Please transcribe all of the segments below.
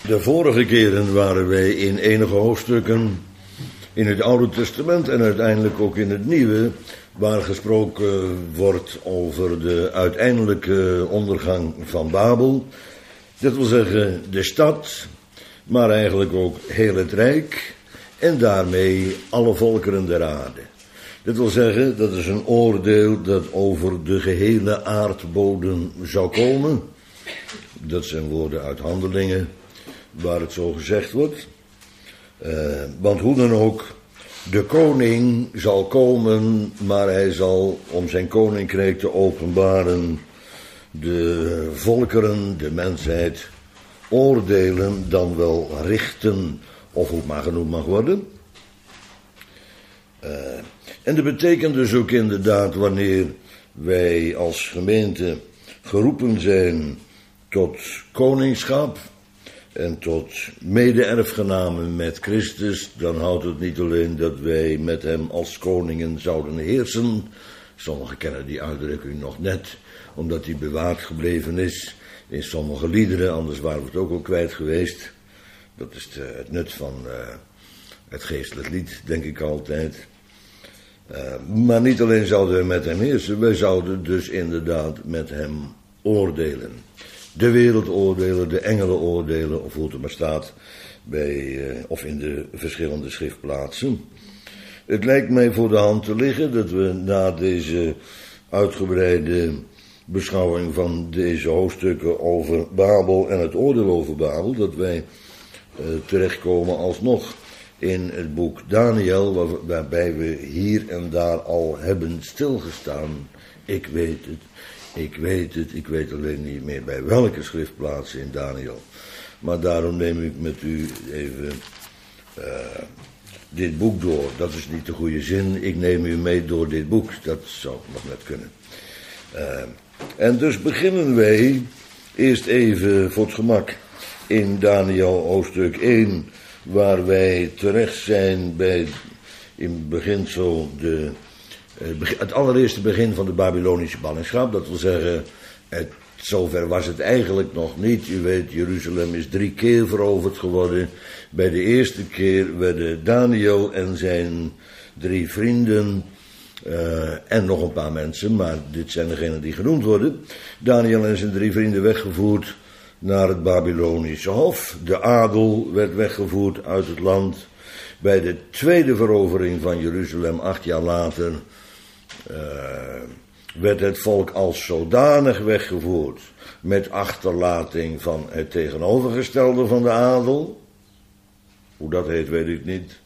De vorige keren waren wij in enige hoofdstukken in het Oude Testament en uiteindelijk ook in het Nieuwe, waar gesproken wordt over de uiteindelijke ondergang van Babel. Dat wil zeggen de stad, maar eigenlijk ook heel het rijk en daarmee alle volkeren der aarde. Dat wil zeggen, dat is een oordeel dat over de gehele aardbodem zou komen. Dat zijn woorden uit Handelingen, waar het zo gezegd wordt. Want hoe dan ook, de koning zal komen, maar hij zal om zijn koninkrijk te openbaren de volkeren, de mensheid, oordelen, dan wel richten, of hoe het maar genoemd mag worden. En dat betekent dus ook inderdaad, wanneer wij als gemeente geroepen zijn tot koningschap en tot mede-erfgenamen met Christus, dan houdt het niet alleen dat wij met hem als koningen zouden heersen. Sommigen kennen die uitdrukking nog net, omdat die bewaard gebleven is in sommige liederen, anders waren we het ook al kwijt geweest. Dat is het nut van het geestelijk lied, denk ik altijd. Maar niet alleen zouden we met hem heersen, wij zouden dus inderdaad met hem oordelen. De wereld oordelen, de engelen oordelen, of hoe het er maar staat, of in de verschillende schriftplaatsen. Het lijkt mij voor de hand te liggen dat we na deze uitgebreide beschouwing van deze hoofdstukken over Babel en het oordeel over Babel, dat wij terechtkomen alsnog in het boek Daniel, waarbij we hier en daar al hebben stilgestaan. Ik weet alleen niet meer bij welke schriftplaats in Daniel. Maar daarom neem ik met u even dit boek door. Dat is niet de goede zin. Ik neem u mee door dit boek. Dat zou nog net kunnen. En dus beginnen wij eerst even voor het gemak in Daniel hoofdstuk 1, waar wij terecht zijn bij in beginsel het allereerste begin van de Babylonische ballingschap. Dat wil zeggen, zover was het eigenlijk nog niet. U weet, Jeruzalem is 3 keer veroverd geworden. Bij de eerste keer werden Daniel en zijn 3 vrienden en nog een paar mensen, maar dit zijn degenen die genoemd worden. Daniel en zijn 3 vrienden weggevoerd naar het Babylonische hof. De adel werd weggevoerd uit het land. Bij de tweede verovering van Jeruzalem 8 jaar later werd het volk als zodanig weggevoerd, met achterlating van het tegenovergestelde van de adel. Hoe dat heet, weet ik niet.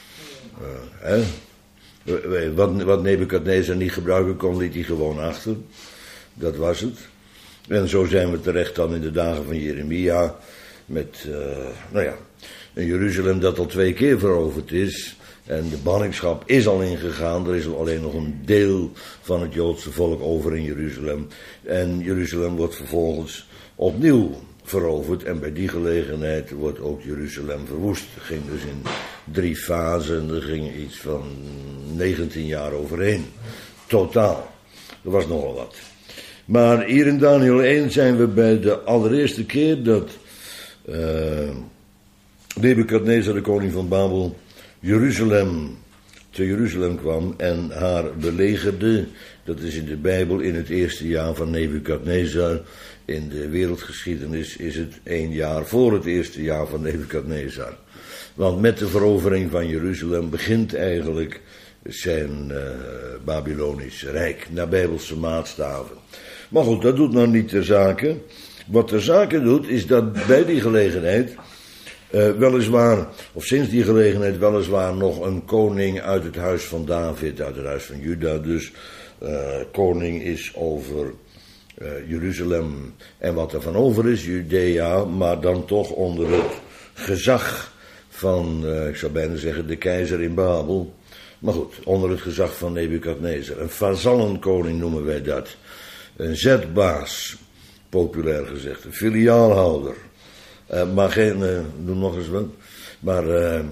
Wat Nebukadnezar niet gebruiken kon, liet hij gewoon achter. Dat was het. En zo zijn we terecht dan in de dagen van Jeremia, met een Jeruzalem dat al 2 keer veroverd is. En de ballingschap is al ingegaan. Er is alleen nog een deel van het Joodse volk over in Jeruzalem. En Jeruzalem wordt vervolgens opnieuw veroverd. En bij die gelegenheid wordt ook Jeruzalem verwoest. Het ging dus in 3 fasen. Er ging iets van 19 jaar overheen. Totaal. Er was nogal wat. Maar hier in Daniel 1 zijn we bij de allereerste keer dat Nebukadnezar, de koning van Babel, te Jeruzalem kwam en haar belegerde. Dat is in de Bijbel in het eerste jaar van Nebukadnezar. In de wereldgeschiedenis is het 1 jaar voor het eerste jaar van Nebukadnezar. Want met de verovering van Jeruzalem begint eigenlijk zijn Babylonische rijk, naar Bijbelse maatstaven. Maar goed, dat doet nou niet ter zake. Wat ter zake doet, is dat bij die gelegenheid weliswaar, of sinds die gelegenheid weliswaar nog een koning uit het huis van David, uit het huis van Juda, dus koning is over Jeruzalem en wat er van over is, Judea, maar dan toch onder het gezag van, ik zou bijna zeggen, de keizer in Babel. Maar goed, onder het gezag van Nebukadnezar. Een vazallenkoning noemen wij dat. Een zetbaas, populair gezegd. Een filiaalhouder. Maar geen, noem nog eens wat. Maar,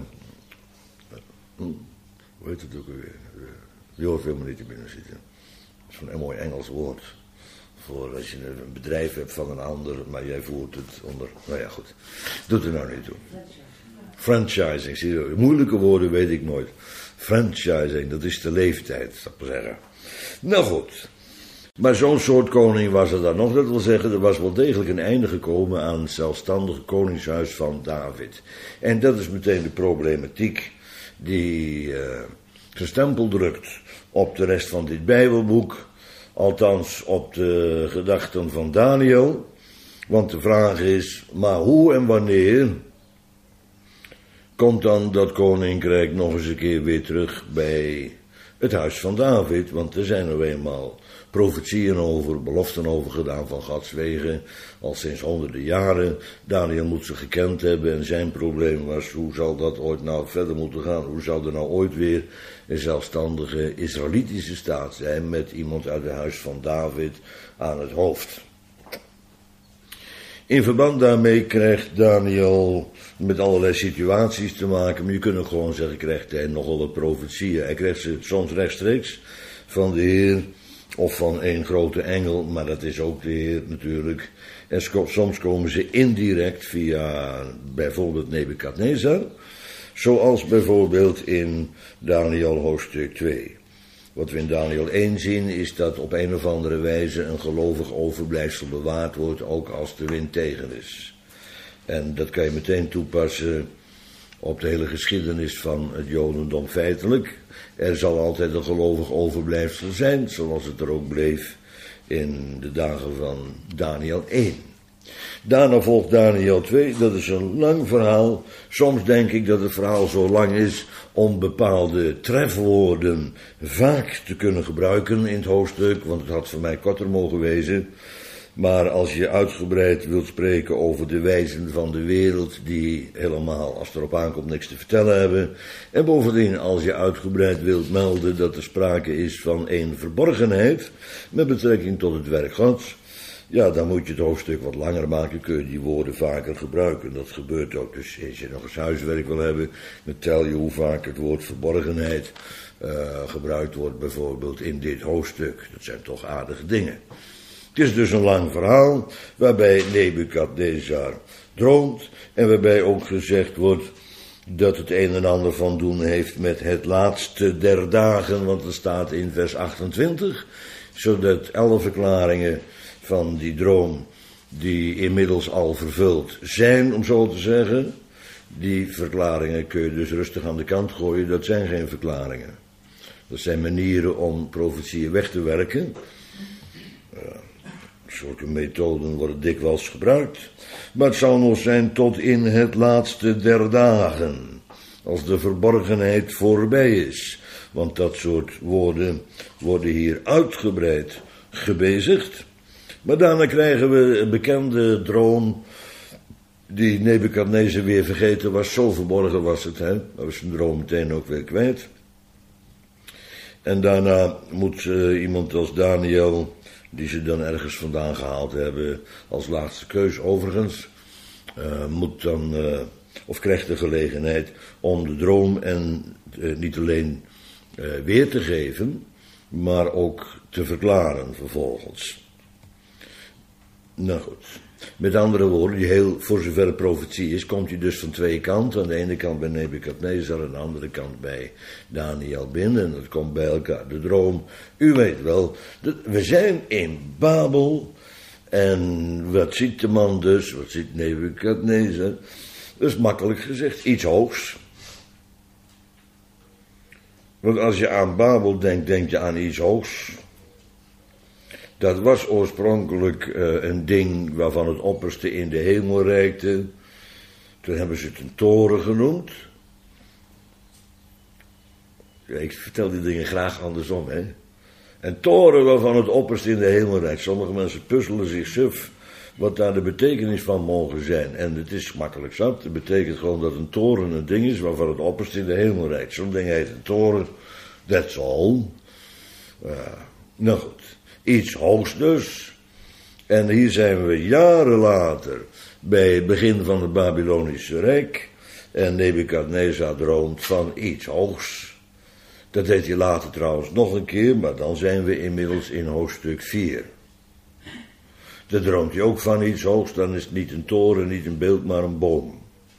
hoe heet het ook alweer? Die hoort helemaal niet te binnen zitten. Dat is een mooi Engels woord. Voor als je een bedrijf hebt van een ander, maar jij voert het onder. Nou ja, goed. Doet er nou niet toe. Franchising, zie je, moeilijke woorden weet ik nooit. Franchising, dat is de leeftijd, zou ik maar zeggen. Nou goed. Maar zo'n soort koning was er dan nog. Dat wil zeggen, er was wel degelijk een einde gekomen aan het zelfstandige koningshuis van David. En dat is meteen de problematiek die zijn stempel drukt op de rest van dit Bijbelboek. Althans op de gedachten van Daniel. Want de vraag is, maar hoe en wanneer komt dan dat koninkrijk nog eens een keer weer terug bij het huis van David? Want er zijn er eenmaal profetieën over, beloften over gedaan van Gods wegen, al sinds honderden jaren. Daniel moet ze gekend hebben en zijn probleem was, hoe zal dat ooit nou verder moeten gaan? Hoe zal er nou ooit weer een zelfstandige Israëlitische staat zijn met iemand uit het huis van David aan het hoofd? In verband daarmee krijgt Daniel met allerlei situaties te maken, maar je kunt ook gewoon zeggen, krijgt hij nogal wat profetieën. Hij krijgt ze soms rechtstreeks van de Heer of van een grote engel, maar dat is ook de Heer natuurlijk. En soms komen ze indirect via bijvoorbeeld Nebukadnezar, zoals bijvoorbeeld in Daniel hoofdstuk 2. Wat we in Daniel 1 zien is dat op een of andere wijze een gelovig overblijfsel bewaard wordt, ook als de wind tegen is. En dat kan je meteen toepassen op de hele geschiedenis van het Jodendom feitelijk. Er zal altijd een gelovig overblijfsel zijn, zoals het er ook bleef in de dagen van Daniel 1. Daarna volgt Daniel 2, dat is een lang verhaal. Soms denk ik dat het verhaal zo lang is om bepaalde trefwoorden vaak te kunnen gebruiken in het hoofdstuk, want het had voor mij korter mogen wezen. Maar als je uitgebreid wilt spreken over de wijzen van de wereld, die helemaal, als het erop aankomt, niks te vertellen hebben. En bovendien, als je uitgebreid wilt melden dat er sprake is van een verborgenheid met betrekking tot het werk Gods, ja, dan moet je het hoofdstuk wat langer maken, kun je die woorden vaker gebruiken. Dat gebeurt ook. Dus als je nog eens huiswerk wil hebben, dan tel je hoe vaak het woord verborgenheid gebruikt wordt, bijvoorbeeld in dit hoofdstuk. Dat zijn toch aardige dingen. Het is dus een lang verhaal, waarbij Nebukadnezar droomt en waarbij ook gezegd wordt dat het een en ander van doen heeft met het laatste der dagen, want er staat in vers 28, zodat 11 verklaringen van die droom, die inmiddels al vervuld zijn, om zo te zeggen, die verklaringen kun je dus rustig aan de kant gooien, dat zijn geen verklaringen. Dat zijn manieren om profetieën weg te werken. Zulke methoden worden dikwijls gebruikt. Maar het zal nog zijn tot in het laatste der dagen. Als de verborgenheid voorbij is. Want dat soort woorden worden hier uitgebreid gebezigd. Maar daarna krijgen we een bekende droom die Nebukadnezar weer vergeten was. Zo verborgen was het, hè. Dat was zijn droom meteen ook weer kwijt. En daarna moet iemand als Daniel, die ze dan ergens vandaan gehaald hebben, als laatste keus overigens, moet dan, of krijgt de gelegenheid om de droom en niet alleen weer te geven, maar ook te verklaren vervolgens. Nou goed. Met andere woorden, die heel, voor zover het profetie is, komt hij dus van twee kanten. Aan de ene kant bij Nebukadnezar, aan de andere kant bij Daniel binnen. En dat komt bij elkaar. De droom, u weet wel, we zijn in Babel. En wat ziet de man dus, wat ziet Nebukadnezar? Dat is makkelijk gezegd, iets hoogs. Want als je aan Babel denkt, denk je aan iets hoogs. Dat was oorspronkelijk een ding waarvan het opperste in de hemel reikte. Toen hebben ze het een toren genoemd. Ja, ik vertel die dingen graag andersom, hè. Een toren waarvan het opperste in de hemel reikt. Sommige mensen puzzelen zich suf wat daar de betekenis van mogen zijn. En het is makkelijk zat. Het betekent gewoon dat een toren een ding is waarvan het opperste in de hemel reikt. Zo'n ding heet een toren. That's all. Nou goed. Iets hoogs dus. En hier zijn we jaren later bij het begin van het Babylonische Rijk. En Nebukadnezar droomt van iets hoogs. Dat deed hij later trouwens nog een keer, maar dan zijn we inmiddels in hoofdstuk 4. Dan droomt hij ook van iets hoogs, dan is het niet een toren, niet een beeld, maar een boom.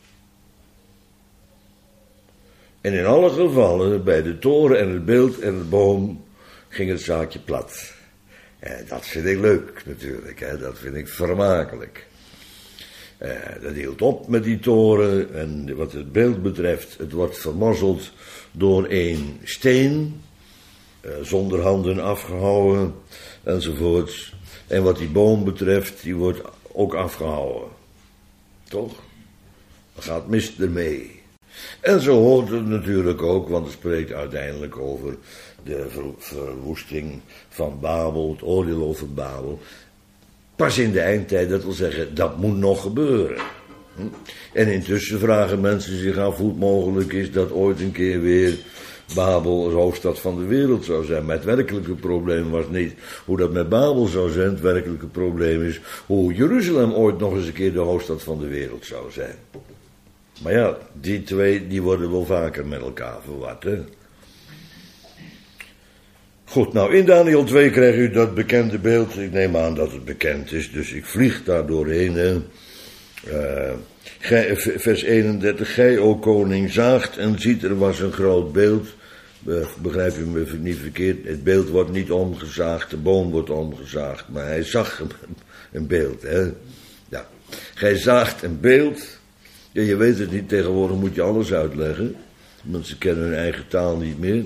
En in alle gevallen, bij de toren en het beeld en de boom, ging het zaakje plat. En dat vind ik leuk natuurlijk, hè? Dat vind ik vermakelijk. Dat hield op met die toren en wat het beeld betreft, het wordt vermorzeld door een steen, zonder handen afgehouwen enzovoorts. En wat die boom betreft, die wordt ook afgehouwen. Toch? Dan gaat mis ermee. En zo hoort het natuurlijk ook, want het spreekt uiteindelijk over de verwoesting van Babel, het oordeel over Babel. Pas in de eindtijd, dat wil zeggen, dat moet nog gebeuren. En intussen vragen mensen zich af hoe het mogelijk is dat ooit een keer weer Babel de hoofdstad van de wereld zou zijn. Maar het werkelijke probleem was niet hoe dat met Babel zou zijn. Het werkelijke probleem is hoe Jeruzalem ooit nog eens een keer de hoofdstad van de wereld zou zijn. Maar ja, die twee die worden wel vaker met elkaar verward, hè. Goed, nou in Daniel 2 krijgt u dat bekende beeld. Ik neem aan dat het bekend is, dus ik vlieg daar doorheen. Vers 31. Gij, o koning, zaagt en ziet, er was een groot beeld. Begrijp u me niet verkeerd, het beeld wordt niet omgezaagd, de boom wordt omgezaagd. Maar hij zag een beeld, hè. Ja. Gij zaagt een beeld. Ja, je weet het niet, tegenwoordig moet je alles uitleggen. Mensen kennen hun eigen taal niet meer.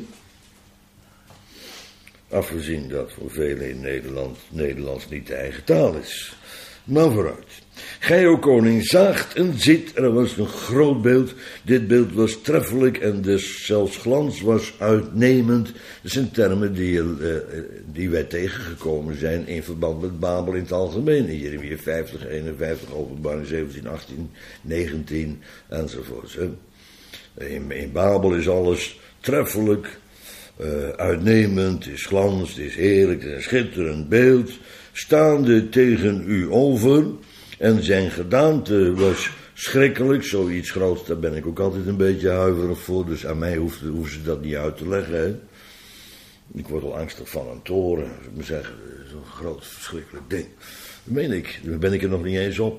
Afgezien dat voor velen in Nederland Nederlands niet de eigen taal is. Maar vooruit. Gij, o koning, zaagt en ziet, er was een groot beeld. Dit beeld was treffelijk en dus zelfs glans was uitnemend. Dat zijn termen die wij tegengekomen zijn in verband met Babel in het algemeen. In Jeremia 50, 51, Openbaring 17, 18, 19 enzovoort. In Babel is alles treffelijk, uitnemend, het is glans, het is heerlijk, het is een schitterend beeld. Staande tegen u over, en zijn gedaante was schrikkelijk, zoiets groots, daar ben ik ook altijd een beetje huiverig voor, dus aan mij hoeven ze dat niet uit te leggen, hè. Ik word al angstig van een toren, zou ik maar zeggen, zo'n groot, verschrikkelijk ding. Dat meen ik, daar ben ik er nog niet eens op.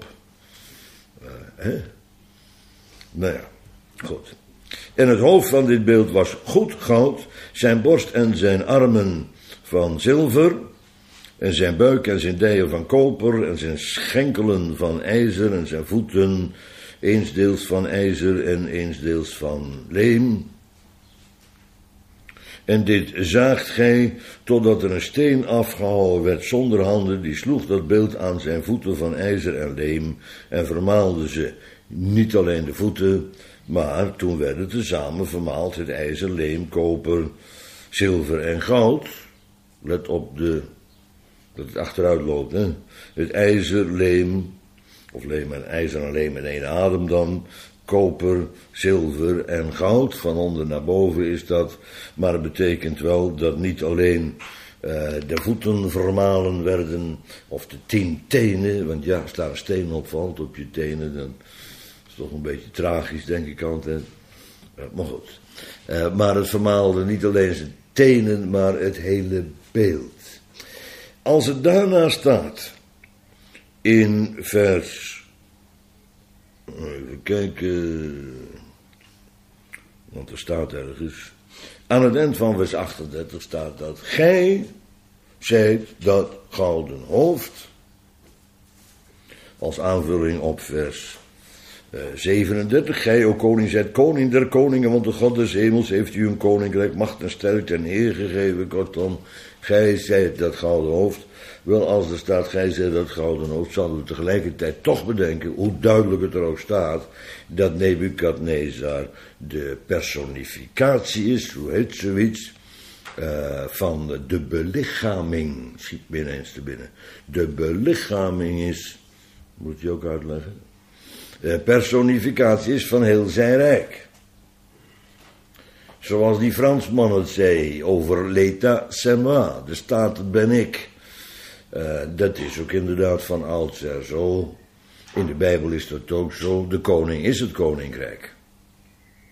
Nou ja, goed. En het hoofd van dit beeld was goed goud, zijn borst en zijn armen van zilver, en zijn buik en zijn dijen van koper, en zijn schenkelen van ijzer, en zijn voeten eensdeels van ijzer en eensdeels van leem. En dit zaagt gij, totdat er een steen afgehouwen werd zonder handen, die sloeg dat beeld aan zijn voeten van ijzer en leem, en vermaalde ze, niet alleen de voeten, maar toen werden tezamen vermaald het ijzer, leem, koper, zilver en goud. Let op dat het achteruit loopt, hè. Het ijzer, leem, of leem en ijzer en leem in één adem dan, koper, zilver en goud, van onder naar boven is dat, maar het betekent wel dat niet alleen de voeten vermalen werden, of de 10 tenen, want ja, als daar een steen opvalt op je tenen, dan is het toch een beetje tragisch, denk ik altijd. Maar goed. Maar het vermaalde niet alleen zijn tenen, maar het hele beeld. Als het daarna staat, in vers, even kijken, want er staat ergens, aan het eind van vers 38 staat dat, gij zijt dat gouden hoofd, als aanvulling op vers 37, gij, o koning, zijt koning der koningen, want de God des hemels heeft u een koninkrijk, macht en sterkte en eer gegeven, kortom, gij zijt dat gouden hoofd. Wel, als er staat, gij zijt dat gouden hoofd, zouden we tegelijkertijd toch bedenken, hoe duidelijk het er ook staat, dat Nebukadnezar de personificatie is, hoe heet zoiets, van de belichaming, schiet me ineens te binnen. De belichaming is, moet je ook uitleggen, de personificatie is van heel zijn rijk. Zoals die Fransman het zei over l'état c'est moi, de staat ben ik. Dat is ook inderdaad van oudsher zo. In de Bijbel is dat ook zo. De koning is het koninkrijk.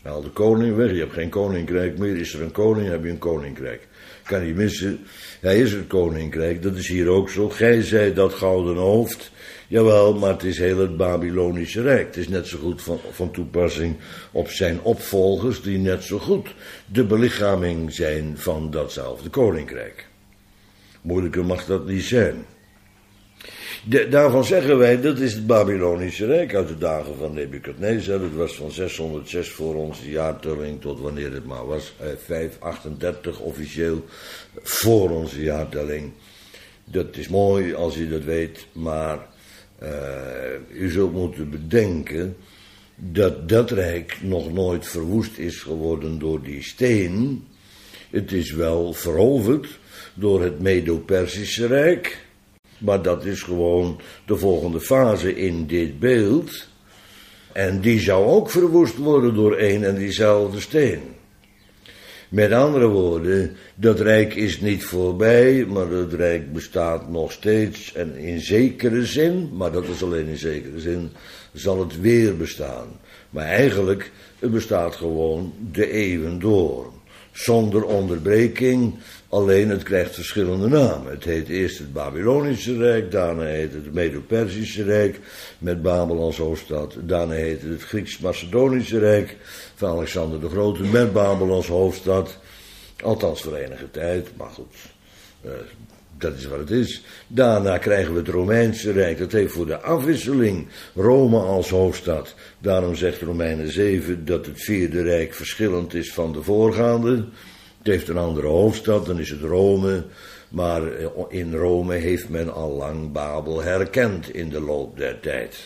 Haal de koning weg, je hebt geen koninkrijk meer. Is er een koning, heb je een koninkrijk. Kan niet missen, hij is het koninkrijk, dat is hier ook zo. Gij zijt dat gouden hoofd. Jawel, maar het is heel het Babylonische Rijk. Het is net zo goed van toepassing op zijn opvolgers, die net zo goed de belichaming zijn van datzelfde koninkrijk. Moeilijker mag dat niet zijn. Daarvan zeggen wij, dat is het Babylonische Rijk uit de dagen van Nebukadnezar. Het was van 606 voor onze jaartelling tot wanneer het maar was. 538 officieel voor onze jaartelling. Dat is mooi als u dat weet, maar u zult moeten bedenken dat dat rijk nog nooit verwoest is geworden door die steen. Het is wel veroverd door het Medo-Persische Rijk. Maar dat is gewoon de volgende fase in dit beeld. En die zou ook verwoest worden door één en diezelfde steen. Met andere woorden, dat rijk is niet voorbij, maar het rijk bestaat nog steeds. En in zekere zin, maar dat is alleen in zekere zin, zal het weer bestaan. Maar eigenlijk, het bestaat gewoon de eeuwen door. Zonder onderbreking, alleen het krijgt verschillende namen. Het heet eerst het Babylonische Rijk, daarna heet het Medo-Persische Rijk, met Babel als hoofdstad. Daarna heet het Grieks-Macedonische Rijk, van Alexander de Grote, met Babel als hoofdstad. Althans voor enige tijd, maar goed, dat is wat het is. Daarna krijgen we het Romeinse Rijk, dat heeft voor de afwisseling Rome als hoofdstad. Daarom zegt Romeinen 7 dat het Vierde Rijk verschillend is van de voorgaande. Het heeft een andere hoofdstad, dan is het Rome. Maar in Rome heeft men al lang Babel herkend in de loop der tijd.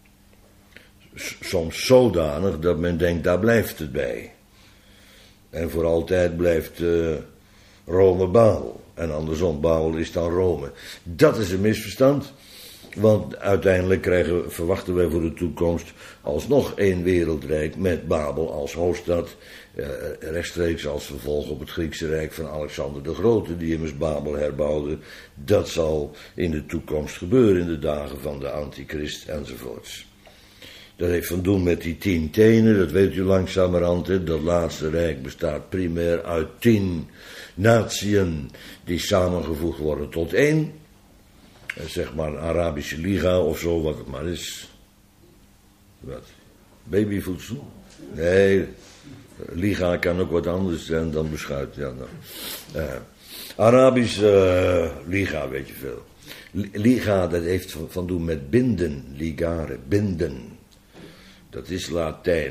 Soms zodanig dat men denkt, daar blijft het bij. En voor altijd blijft Rome Babel. En andersom, Babel is dan Rome. Dat is een misverstand. Want uiteindelijk verwachten wij voor de toekomst alsnog één wereldrijk met Babel als hoofdstad. Rechtstreeks als vervolg op het Griekse Rijk van Alexander de Grote, die immers Babel herbouwde. Dat zal in de toekomst gebeuren, in de dagen van de antichrist enzovoorts. Dat heeft van doen met die 10 tenen, dat weet u langzamerhand. Hè? Dat laatste rijk bestaat primair uit 10 natieën die samengevoegd worden tot één. Zeg maar een Arabische Liga of zo, wat het maar is. Wat? Babyvoedsel? Nee, Liga kan ook wat anders zijn dan beschuit. Ja, nou. Arabische Liga, weet je veel. Liga, dat heeft van doen met binden, ligare, binden. Dat is Latijn.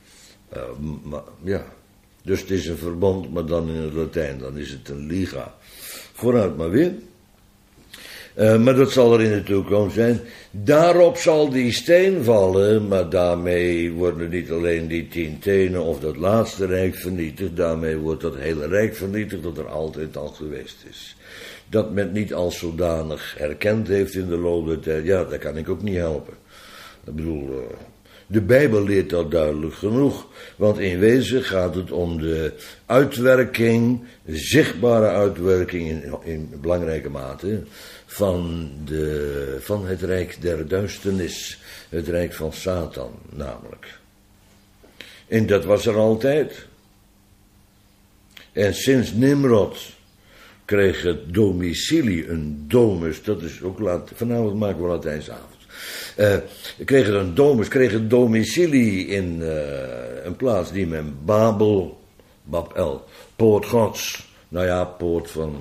Ja, dus het is een verbond, maar dan in het Latijn, dan is het een liga. Vooruit maar weer. Maar dat zal er in de toekomst zijn. Daarop zal die steen vallen, maar daarmee worden niet alleen die 10 tenen of dat laatste rijk vernietigd, daarmee wordt dat hele rijk vernietigd dat er altijd al geweest is. Dat men niet als zodanig herkend heeft in de loop der tijd, ja, dat kan ik ook niet helpen. Ik bedoel, de Bijbel leert dat duidelijk genoeg, want in wezen gaat het om de uitwerking, zichtbare uitwerking in belangrijke mate, van het rijk der duisternis, het rijk van Satan namelijk. En dat was er altijd. En sinds Nimrod kreeg het domicilie, een domus, dat is ook vanavond maken we Latijnsavond. Kreeg het domicilie in een plaats die men Babel, poort Gods, nou ja, poort van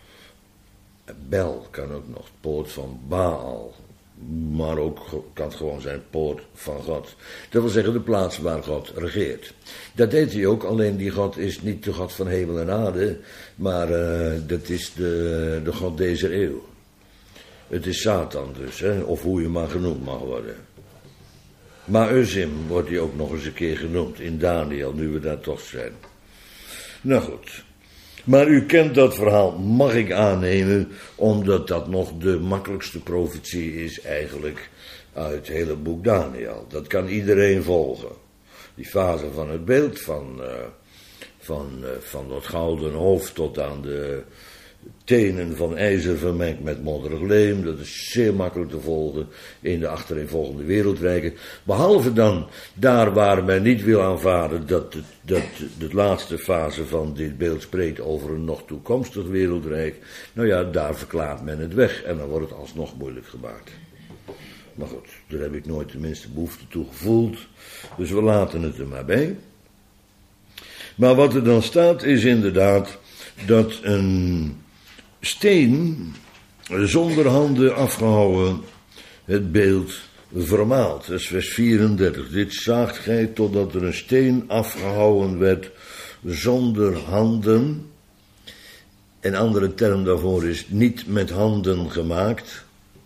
Bel kan ook nog, poort van Baal, maar ook kan het gewoon zijn poort van God. Dat wil zeggen de plaats waar God regeert. Dat deed hij ook, alleen die God is niet de God van hemel en aarde, maar dat is de God deze eeuw. Het is Satan dus, hè, of hoe je maar genoemd mag worden. Maar Uzim wordt hij ook nog eens een keer genoemd in Daniel, nu we daar toch zijn. Nou goed. Maar u kent dat verhaal, mag ik aannemen, omdat dat nog de makkelijkste profetie is eigenlijk uit het hele boek Daniel. Dat kan iedereen volgen. Die fase van het beeld, van dat gouden hoofd tot aan tenen van ijzer vermengd met modderig leem. Dat is zeer makkelijk te volgen in de achtereenvolgende wereldrijken. Behalve dan daar waar men niet wil aanvaarden dat de laatste fase van dit beeld spreekt over een nog toekomstig wereldrijk. Nou ja, daar verklaart men het weg en dan wordt het alsnog moeilijk gemaakt. Maar goed, daar heb ik nooit de minste behoefte toe gevoeld. Dus we laten het er maar bij. Maar wat er dan staat is inderdaad dat een steen zonder handen afgehouwen het beeld vermaalt. Dat is vers 34. Dit zaagt gij totdat er een steen afgehouwen werd zonder handen. Een andere term daarvoor is niet met handen gemaakt.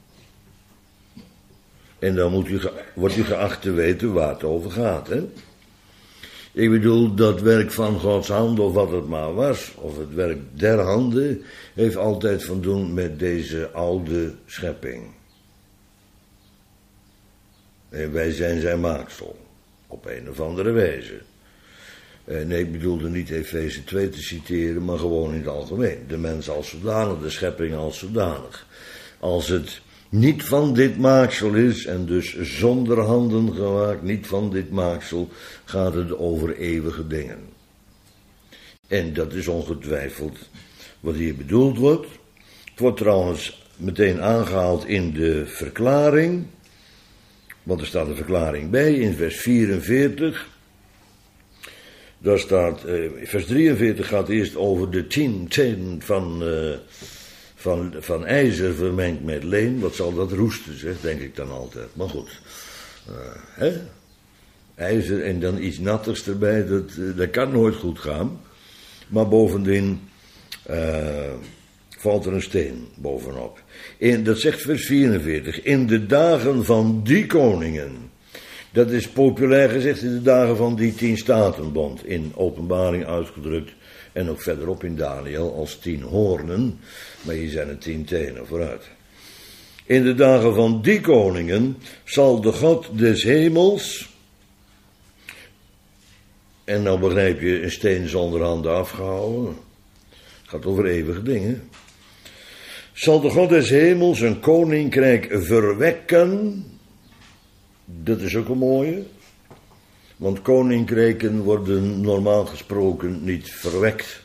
En dan wordt u geacht te weten waar het over gaat, hè? Ik bedoel, dat werk van Gods hand, of wat het maar was, of het werk der handen, heeft altijd van doen met deze oude schepping. En wij zijn zijn maaksel, op een of andere wijze. Nee, ik bedoelde niet Efeze 2 te citeren, maar gewoon in het algemeen. De mens als zodanig, de schepping als zodanig. Als het niet van dit maaksel is, en dus zonder handen gemaakt, niet van dit maaksel, gaat het over eeuwige dingen. En dat is ongetwijfeld wat hier bedoeld wordt. Het wordt trouwens meteen aangehaald in de verklaring, want er staat een verklaring bij in vers 44. Daar staat, vers 43 gaat eerst over de 10 tenen van ijzer vermengd met leem. Wat zal dat roesten, zeg, denk ik dan altijd. Maar goed, ijzer en dan iets natters erbij, dat kan nooit goed gaan. Maar bovendien valt er een steen bovenop. Dat zegt vers 44, in de dagen van die koningen. Dat is populair gezegd in de dagen van die 10 statenbond, in Openbaring uitgedrukt. En ook verderop in Daniel als 10 hoornen, maar hier zijn het 10 tenen vooruit. In de dagen van die koningen zal de God des hemels, en nou begrijp je, een steen zonder handen afgehouden, het gaat over eeuwige dingen, zal de God des hemels een koninkrijk verwekken. Dat is ook een mooie. Want koninkrijken worden normaal gesproken niet verwekt.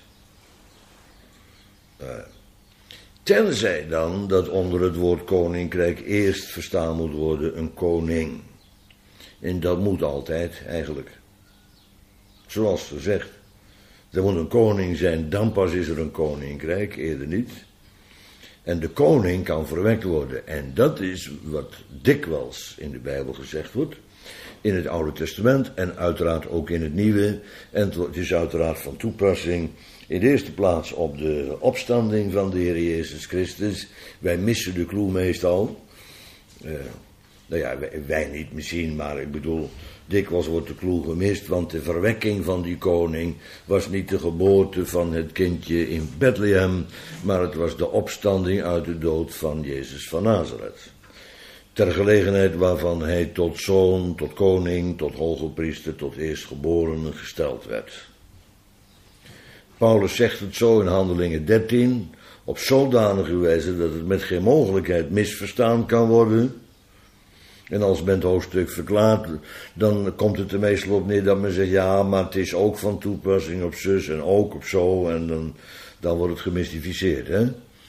Tenzij dan dat onder het woord koninkrijk eerst verstaan moet worden een koning. En dat moet altijd eigenlijk. Zoals gezegd. Er moet een koning zijn, dan pas is er een koninkrijk, eerder niet. En de koning kan verwekt worden. En dat is wat dikwijls in de Bijbel gezegd wordt. In het Oude Testament en uiteraard ook in het Nieuwe. En het is uiteraard van toepassing in de eerste plaats op de opstanding van de Heer Jezus Christus. Wij missen de clue meestal. Nou ja, wij niet misschien, maar ik bedoel, dikwijls wordt de clue gemist, want de verwekking van die koning was niet de geboorte van het kindje in Bethlehem, maar het was de opstanding uit de dood van Jezus van Nazareth. Ter gelegenheid waarvan hij tot zoon, tot koning, tot hogepriester, tot eerstgeborene gesteld werd. Paulus zegt het zo in Handelingen 13, op zodanige wijze dat het met geen mogelijkheid misverstaan kan worden. En als men het hoofdstuk verklaart, dan komt het er meestal op neer dat men zegt, ja, maar het is ook van toepassing op zus en ook op zo, en dan wordt het gemystificeerd, hè.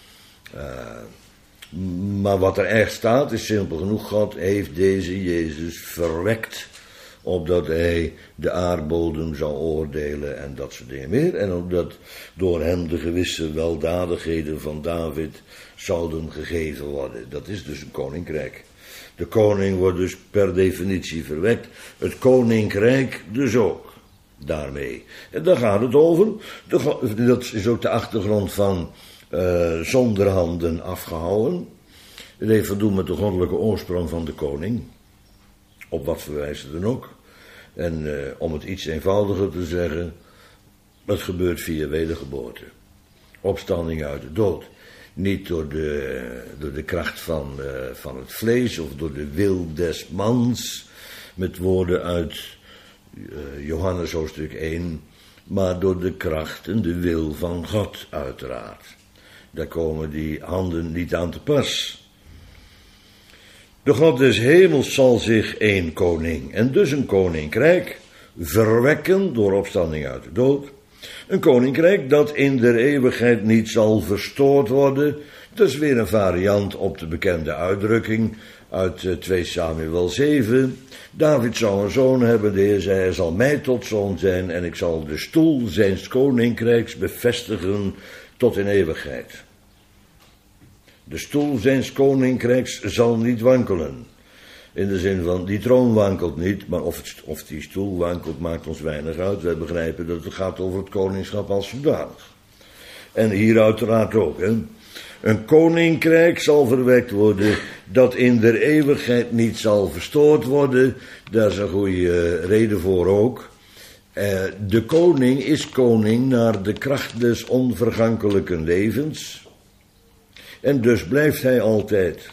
Maar wat er echt staat is simpel genoeg, God heeft deze Jezus verwekt, opdat hij de aardbodem zou oordelen en dat soort dingen meer. En opdat door hem de gewisse weldadigheden van David zouden gegeven worden. Dat is dus een koninkrijk. De koning wordt dus per definitie verwekt. Het koninkrijk dus ook. Daarmee. En daar gaat het over. Dat is ook de achtergrond van zonder handen afgehouden. Het heeft te doen met de goddelijke oorsprong van de koning. Op wat voor wijze dan ook. En om het iets eenvoudiger te zeggen, het gebeurt via wedergeboorte. Opstanding uit de dood. Niet door de kracht van het vlees of door de wil des mans, met woorden uit Johannes hoofdstuk 1, maar door de kracht en de wil van God uiteraard. Daar komen die handen niet aan te pas. De God des hemels zal zich één koning en dus een koninkrijk verwekken door opstanding uit de dood. Een koninkrijk dat in der eeuwigheid niet zal verstoord worden. Dat is weer een variant op de bekende uitdrukking uit 2 Samuel 7. David zou een zoon hebben, de Heer zei, hij zal mij tot zoon zijn en ik zal de stoel zijns koninkrijks bevestigen tot in eeuwigheid. De stoel zijns koninkrijks zal niet wankelen. In de zin van, die troon wankelt niet, maar of die stoel wankelt maakt ons weinig uit. Wij begrijpen dat het gaat over het koningschap als zodanig. En hier uiteraard ook, hè. Een koninkrijk zal verwekt worden dat in der eeuwigheid niet zal verstoord worden. Daar is een goede reden voor ook. De koning is koning naar de kracht des onvergankelijke levens. En dus blijft hij altijd.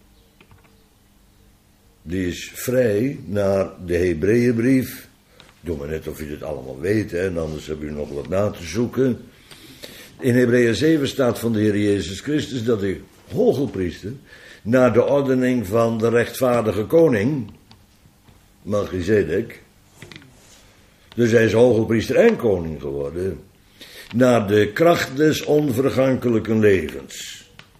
Die is vrij naar de Hebreeënbrief. Doe maar net of u dit allemaal weet, hè, en anders hebben u nog wat na te zoeken. In Hebreeën 7 staat van de Heer Jezus Christus dat hij hoogpriester naar de ordening van de rechtvaardige koning, Melchizedek, dus hij is hoogpriester en koning geworden, naar de kracht des onvergankelijke levens.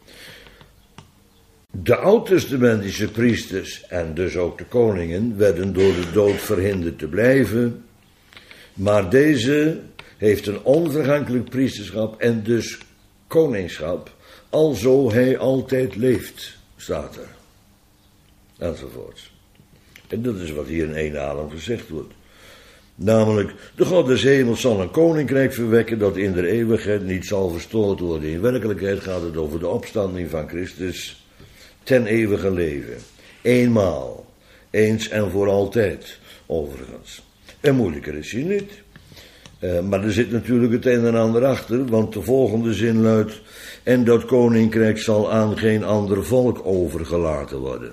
De oud-testamentische priesters en dus ook de koningen werden door de dood verhinderd te blijven, maar deze heeft een onvergankelijk priesterschap en dus koningschap, alzo hij altijd leeft, staat er. Enzovoort. En dat is wat hier in één adem gezegd wordt. Namelijk, de God des hemels zal een koninkrijk verwekken dat in der eeuwigheid niet zal verstoord worden. In werkelijkheid gaat het over de opstanding van Christus ten eeuwige leven. Eenmaal, eens en voor altijd, overigens. En moeilijker is hier niet. Maar er zit natuurlijk het een en ander achter, want de volgende zin luidt: en dat koninkrijk zal aan geen ander volk overgelaten worden.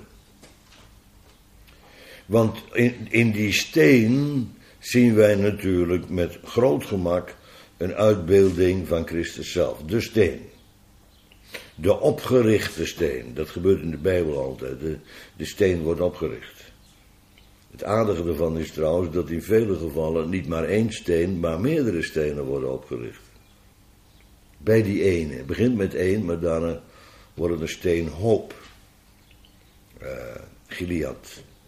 Want in die steen zien wij natuurlijk met groot gemak een uitbeelding van Christus zelf. De steen. De opgerichte steen. Dat gebeurt in de Bijbel altijd. De steen wordt opgericht. Het aardige ervan is trouwens dat in vele gevallen niet maar één steen, maar meerdere stenen worden opgericht. Bij die ene. Het begint met één, maar daarna wordt het een steenhoop. Gilead.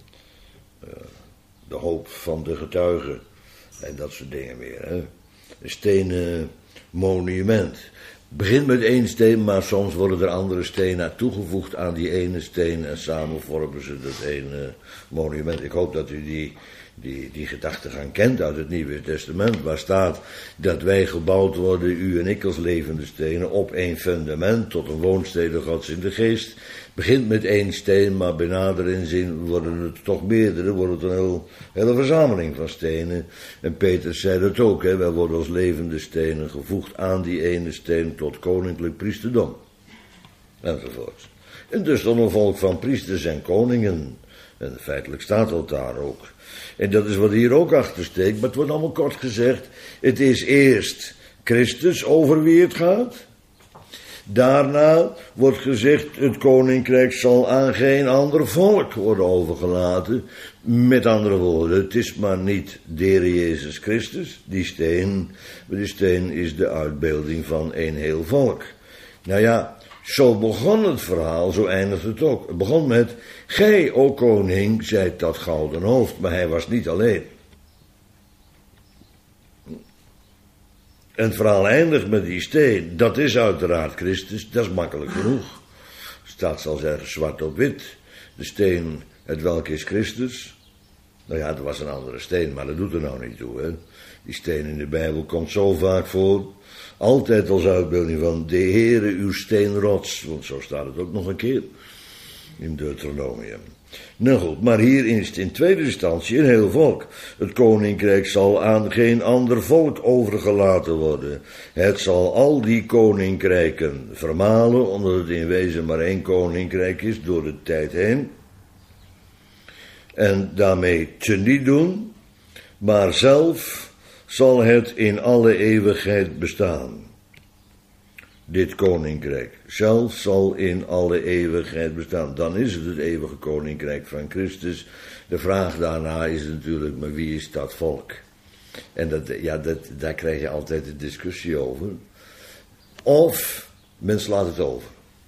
De hoop van de getuigen. En dat soort dingen meer. Hè. Een stenen monument. Het begint met één steen, maar soms worden er andere stenen toegevoegd aan die ene steen. En samen vormen ze dat ene monument. Ik hoop dat u die gedachtegang kent uit het Nieuwe Testament. Waar staat dat wij gebouwd worden, u en ik als levende stenen, op één fundament tot een woonstede Gods in de geest. Begint met één steen, maar bij nader inzien worden het toch meerdere, wordt het een hele verzameling van stenen. En Petrus zei dat ook, hè, wij worden als levende stenen gevoegd aan die ene steen tot koninklijk priesterdom. Enzovoort. En dus dan een volk van priesters en koningen. En feitelijk staat dat daar ook. En dat is wat hier ook achter steekt, maar het wordt allemaal kort gezegd. Het is eerst Christus over wie het gaat. Daarna wordt gezegd, het koninkrijk zal aan geen ander volk worden overgelaten. Met andere woorden, het is maar niet de Heer Jezus Christus, die steen. Maar die steen is de uitbeelding van een heel volk. Nou ja, zo begon het verhaal, zo eindigt het ook. Het begon met, gij, o koning, zijt dat gouden hoofd, maar hij was niet alleen. En het verhaal eindigt met die steen, dat is uiteraard Christus, dat is makkelijk genoeg. Staat zelfs ergens zwart op wit. De steen, het welke is Christus. Nou ja, het was een andere steen, maar dat doet er nou niet toe, hè. Die steen in de Bijbel komt zo vaak voor. Altijd als uitbeelding van de Heere uw steenrots. Want zo staat het ook nog een keer in Deuteronomium. Nou goed, maar hier is het in tweede instantie een heel volk. Het koninkrijk zal aan geen ander volk overgelaten worden. Het zal al die koninkrijken vermalen, omdat het in wezen maar één koninkrijk is door de tijd heen. En daarmee teniet doen, maar zelf zal het in alle eeuwigheid bestaan. dit koninkrijk zelf zal in alle eeuwigheid bestaan. Dan is het eeuwige koninkrijk van Christus. De vraag daarna is natuurlijk, maar wie is dat volk? En daar krijg je altijd een discussie over. Of men slaat het over.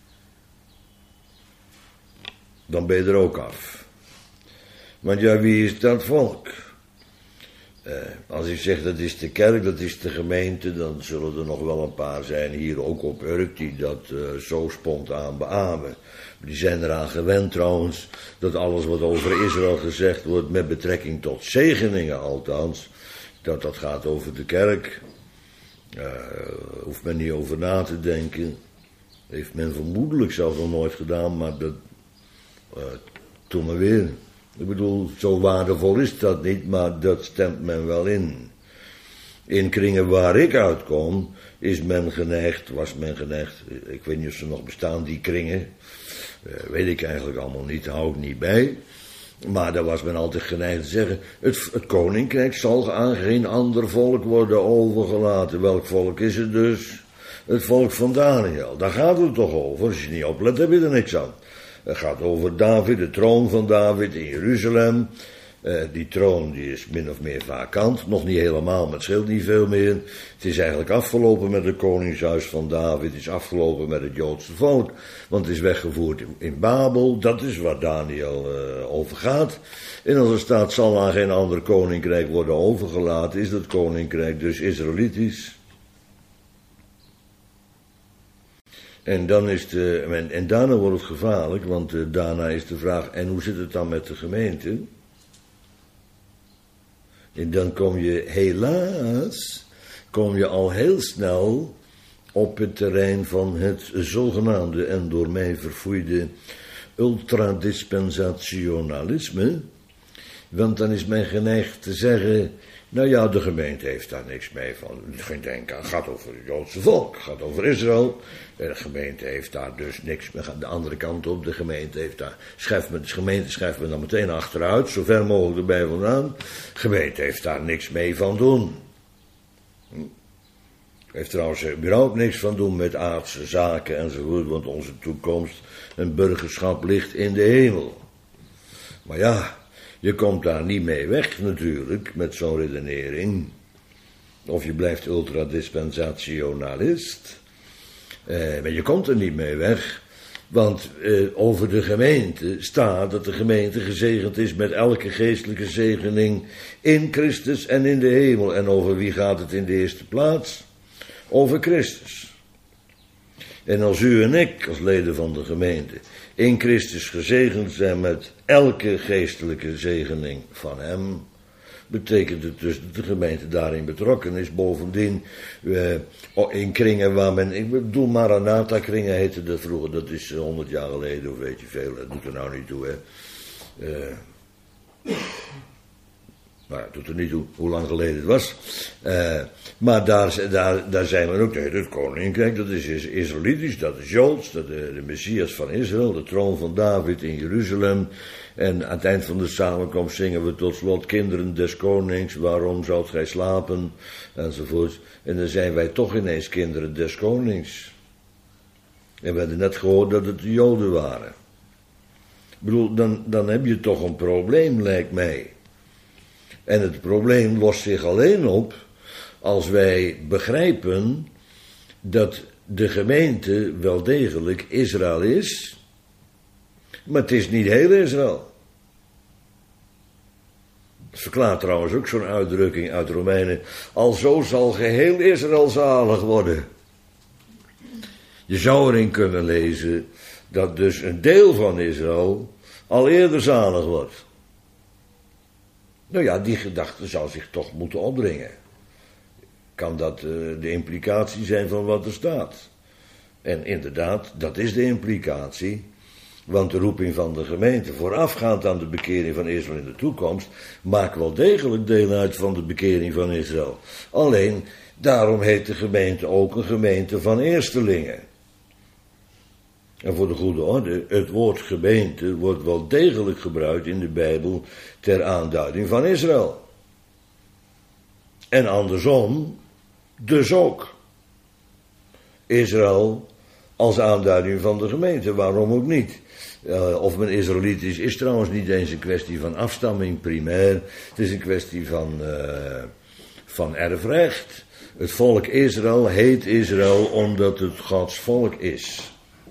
Dan ben je er ook af. Want ja, wie is dat volk? Als ik zeg dat is de kerk, dat is de gemeente, dan zullen er nog wel een paar zijn hier ook op Urk die dat zo spontaan beamen. Die zijn eraan gewend trouwens, dat alles wat over Israël gezegd wordt, met betrekking tot zegeningen althans, dat gaat over de kerk. Hoeft men niet over na te denken. Heeft men vermoedelijk zelfs nog nooit gedaan, maar dat toen maar weer. Ik bedoel, zo waardevol is dat niet, maar dat stemt men wel in. In kringen waar ik uitkom, was men geneigd, ik weet niet of ze nog bestaan, die kringen. Weet ik eigenlijk allemaal niet, hou ik niet bij. Maar daar was men altijd geneigd te zeggen, het koninkrijk zal aan geen ander volk worden overgelaten. Welk volk is het dus? Het volk van Daniel. Daar gaat het toch over. Als je niet oplet, heb je er niks aan. Het gaat over David, de troon van David in Jeruzalem. Die troon die is min of meer vakant. Nog niet helemaal, maar het scheelt niet veel meer. Het is eigenlijk afgelopen met het koningshuis van David. Het is afgelopen met het Joodse volk. Want het is weggevoerd in Babel. Dat is waar Daniel over gaat. En als er staat, zal aan geen ander koninkrijk worden overgelaten, is dat koninkrijk dus Israëlitisch. En daarna wordt het gevaarlijk, want daarna is de vraag, en hoe zit het dan met de gemeente? En dan kom je al heel snel op het terrein van het zogenaamde en door mij verfoeide ultradispensationalisme. Want dan is men geneigd te zeggen, nou ja, de gemeente heeft daar niks mee van. Geen denken aan, het gaat over het Joodse volk, het gaat over Israël. De gemeente heeft daar dus niks mee. De andere kant op, de gemeente schrijft men dan meteen achteruit, zo ver mogelijk erbij vandaan. De gemeente heeft daar niks mee van doen. Heeft trouwens überhaupt niks van doen met aardse zaken enzovoort, want onze toekomst en burgerschap ligt in de hemel. Maar ja, je komt daar niet mee weg natuurlijk, met zo'n redenering. Of je blijft ultradispensationalist. Maar je komt er niet mee weg. Want over de gemeente staat dat de gemeente gezegend is met elke geestelijke zegening in Christus en in de hemel. En over wie gaat het in de eerste plaats? Over Christus. En als u en ik, als leden van de gemeente, in Christus gezegend zijn met elke geestelijke zegening van hem, betekent het dus dat de gemeente daarin betrokken is. Bovendien, in kringen waar men, ik bedoel Maranatha-kringen heette dat vroeger, dat is 100 jaar geleden of weet je veel, dat doet er nou niet toe, hè. Nou ja, doet er niet toe hoe lang geleden het was. Maar daar zijn we ook, nee, het koninkrijk, dat is Israëlitisch, dat is Joods, dat de Messias van Israël, de troon van David in Jeruzalem. En aan het eind van de samenkomst zingen we tot slot, kinderen des konings, waarom zoudt gij slapen, enzovoort. En dan zijn wij toch ineens kinderen des konings. En we hadden net gehoord dat het de Joden waren. Ik bedoel, dan heb je toch een probleem, lijkt mij. En het probleem lost zich alleen op als wij begrijpen dat de gemeente wel degelijk Israël is, maar het is niet heel Israël. Dat verklaart trouwens ook zo'n uitdrukking uit Romeinen, alzo zal geheel Israël zalig worden. Je zou erin kunnen lezen dat dus een deel van Israël al eerder zalig wordt. Nou ja, die gedachte zou zich toch moeten opdringen. Kan dat de implicatie zijn van wat er staat? En inderdaad, dat is de implicatie. Want de roeping van de gemeente, voorafgaand aan de bekering van Israël in de toekomst, maakt wel degelijk deel uit van de bekering van Israël. Alleen, daarom heet de gemeente ook een gemeente van eerstelingen. En voor de goede orde, het woord gemeente wordt wel degelijk gebruikt in de Bijbel ter aanduiding van Israël. En andersom, dus ook. Israël als aanduiding van de gemeente, waarom ook niet? Of men Israëliet is trouwens niet eens een kwestie van afstamming primair. Het is een kwestie van erfrecht. Het volk Israël heet Israël omdat het Gods volk is.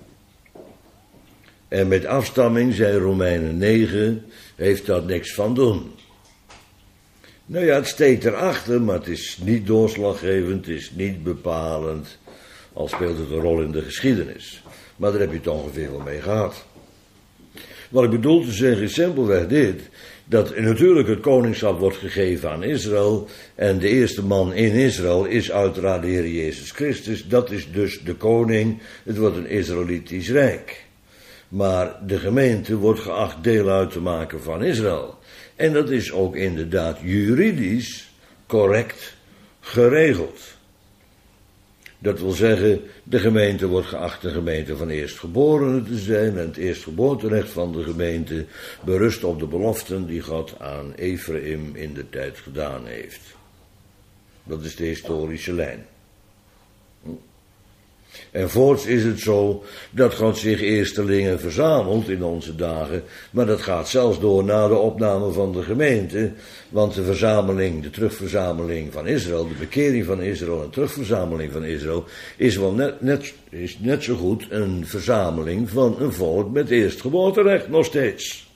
En met afstamming, zei Romeinen 9, heeft dat niks van doen. Nou ja, het steekt erachter, maar het is niet doorslaggevend, het is niet bepalend. Al speelt het een rol in de geschiedenis. Maar daar heb je het ongeveer wel mee gehad. Wat ik bedoel te zeggen is simpelweg dit. Dat natuurlijk het koningschap wordt gegeven aan Israël. En de eerste man in Israël is uiteraard de Heer Jezus Christus. Dat is dus de koning. Het wordt een Israëlitisch rijk. Maar de gemeente wordt geacht deel uit te maken van Israël. En dat is ook inderdaad juridisch correct geregeld. Dat wil zeggen, de gemeente wordt geacht een gemeente van eerstgeborenen te zijn. En het eerstgeboorterecht van de gemeente berust op de beloften die God aan Ephraim in de tijd gedaan heeft. Dat is de historische lijn. En voorts is het zo dat God zich eerstelingen verzamelt in onze dagen, maar dat gaat zelfs door na de opname van de gemeente, want de verzameling, de terugverzameling van Israël, de bekering van Israël en terugverzameling van Israël, is wel net zo goed een verzameling van een volk met eerstgeboorterecht, nog steeds.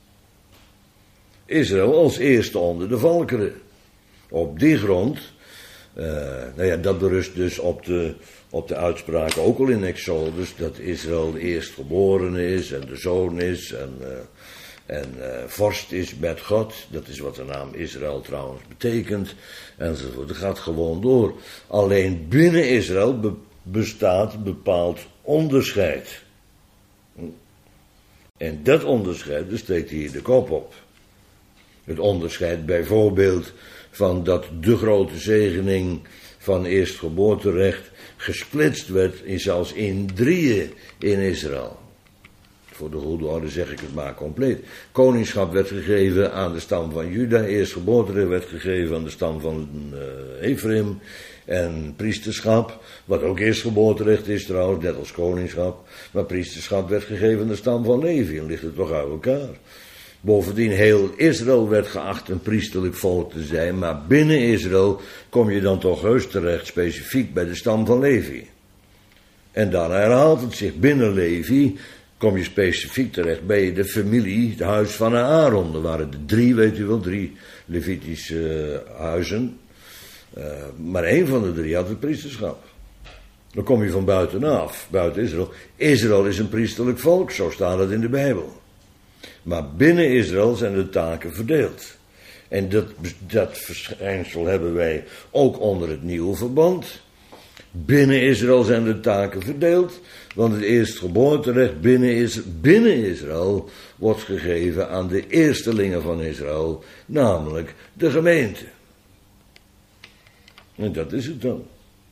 Israël als eerste onder de volkeren. Op die grond, dat berust dus op de uitspraak ook al in Exodus, dat Israël de eerstgeborene is en de zoon is en vorst is met God. Dat is wat de naam Israël trouwens betekent, enzovoort. Dat gaat gewoon door. Alleen binnen Israël bestaat bepaald onderscheid. En dat onderscheid, daar steekt hier de kop op. Het onderscheid bijvoorbeeld van dat de grote zegening van eerstgeboorterecht gesplitst werd zelfs in drieën in Israël. Voor de goede orde zeg ik het maar compleet. Koningschap werd gegeven aan de stam van Juda, eerstgeboorterecht werd gegeven aan de stam van Ephraim. En priesterschap, wat ook eerstgeboorterecht is trouwens, net als koningschap. Maar priesterschap werd gegeven aan de stam van Levi, en ligt het toch uit elkaar. Bovendien, heel Israël werd geacht een priesterlijk volk te zijn, maar binnen Israël kom je dan toch heus terecht, specifiek bij de stam van Levi. En dan herhaalt het zich binnen Levi, kom je specifiek terecht bij de familie, het huis van Aaron. Er waren er 3, weet u wel, 3 Levitische huizen. Maar één van de 3 had het priesterschap. Dan kom je van buitenaf, buiten Israël. Israël is een priesterlijk volk, zo staat het in de Bijbel. Maar binnen Israël zijn de taken verdeeld. En dat verschijnsel hebben wij ook onder het nieuwe verband. Binnen Israël zijn de taken verdeeld, want het eerstgeboorterecht binnen Israël wordt gegeven aan de eerstelingen van Israël, namelijk de gemeente. En dat is het dan.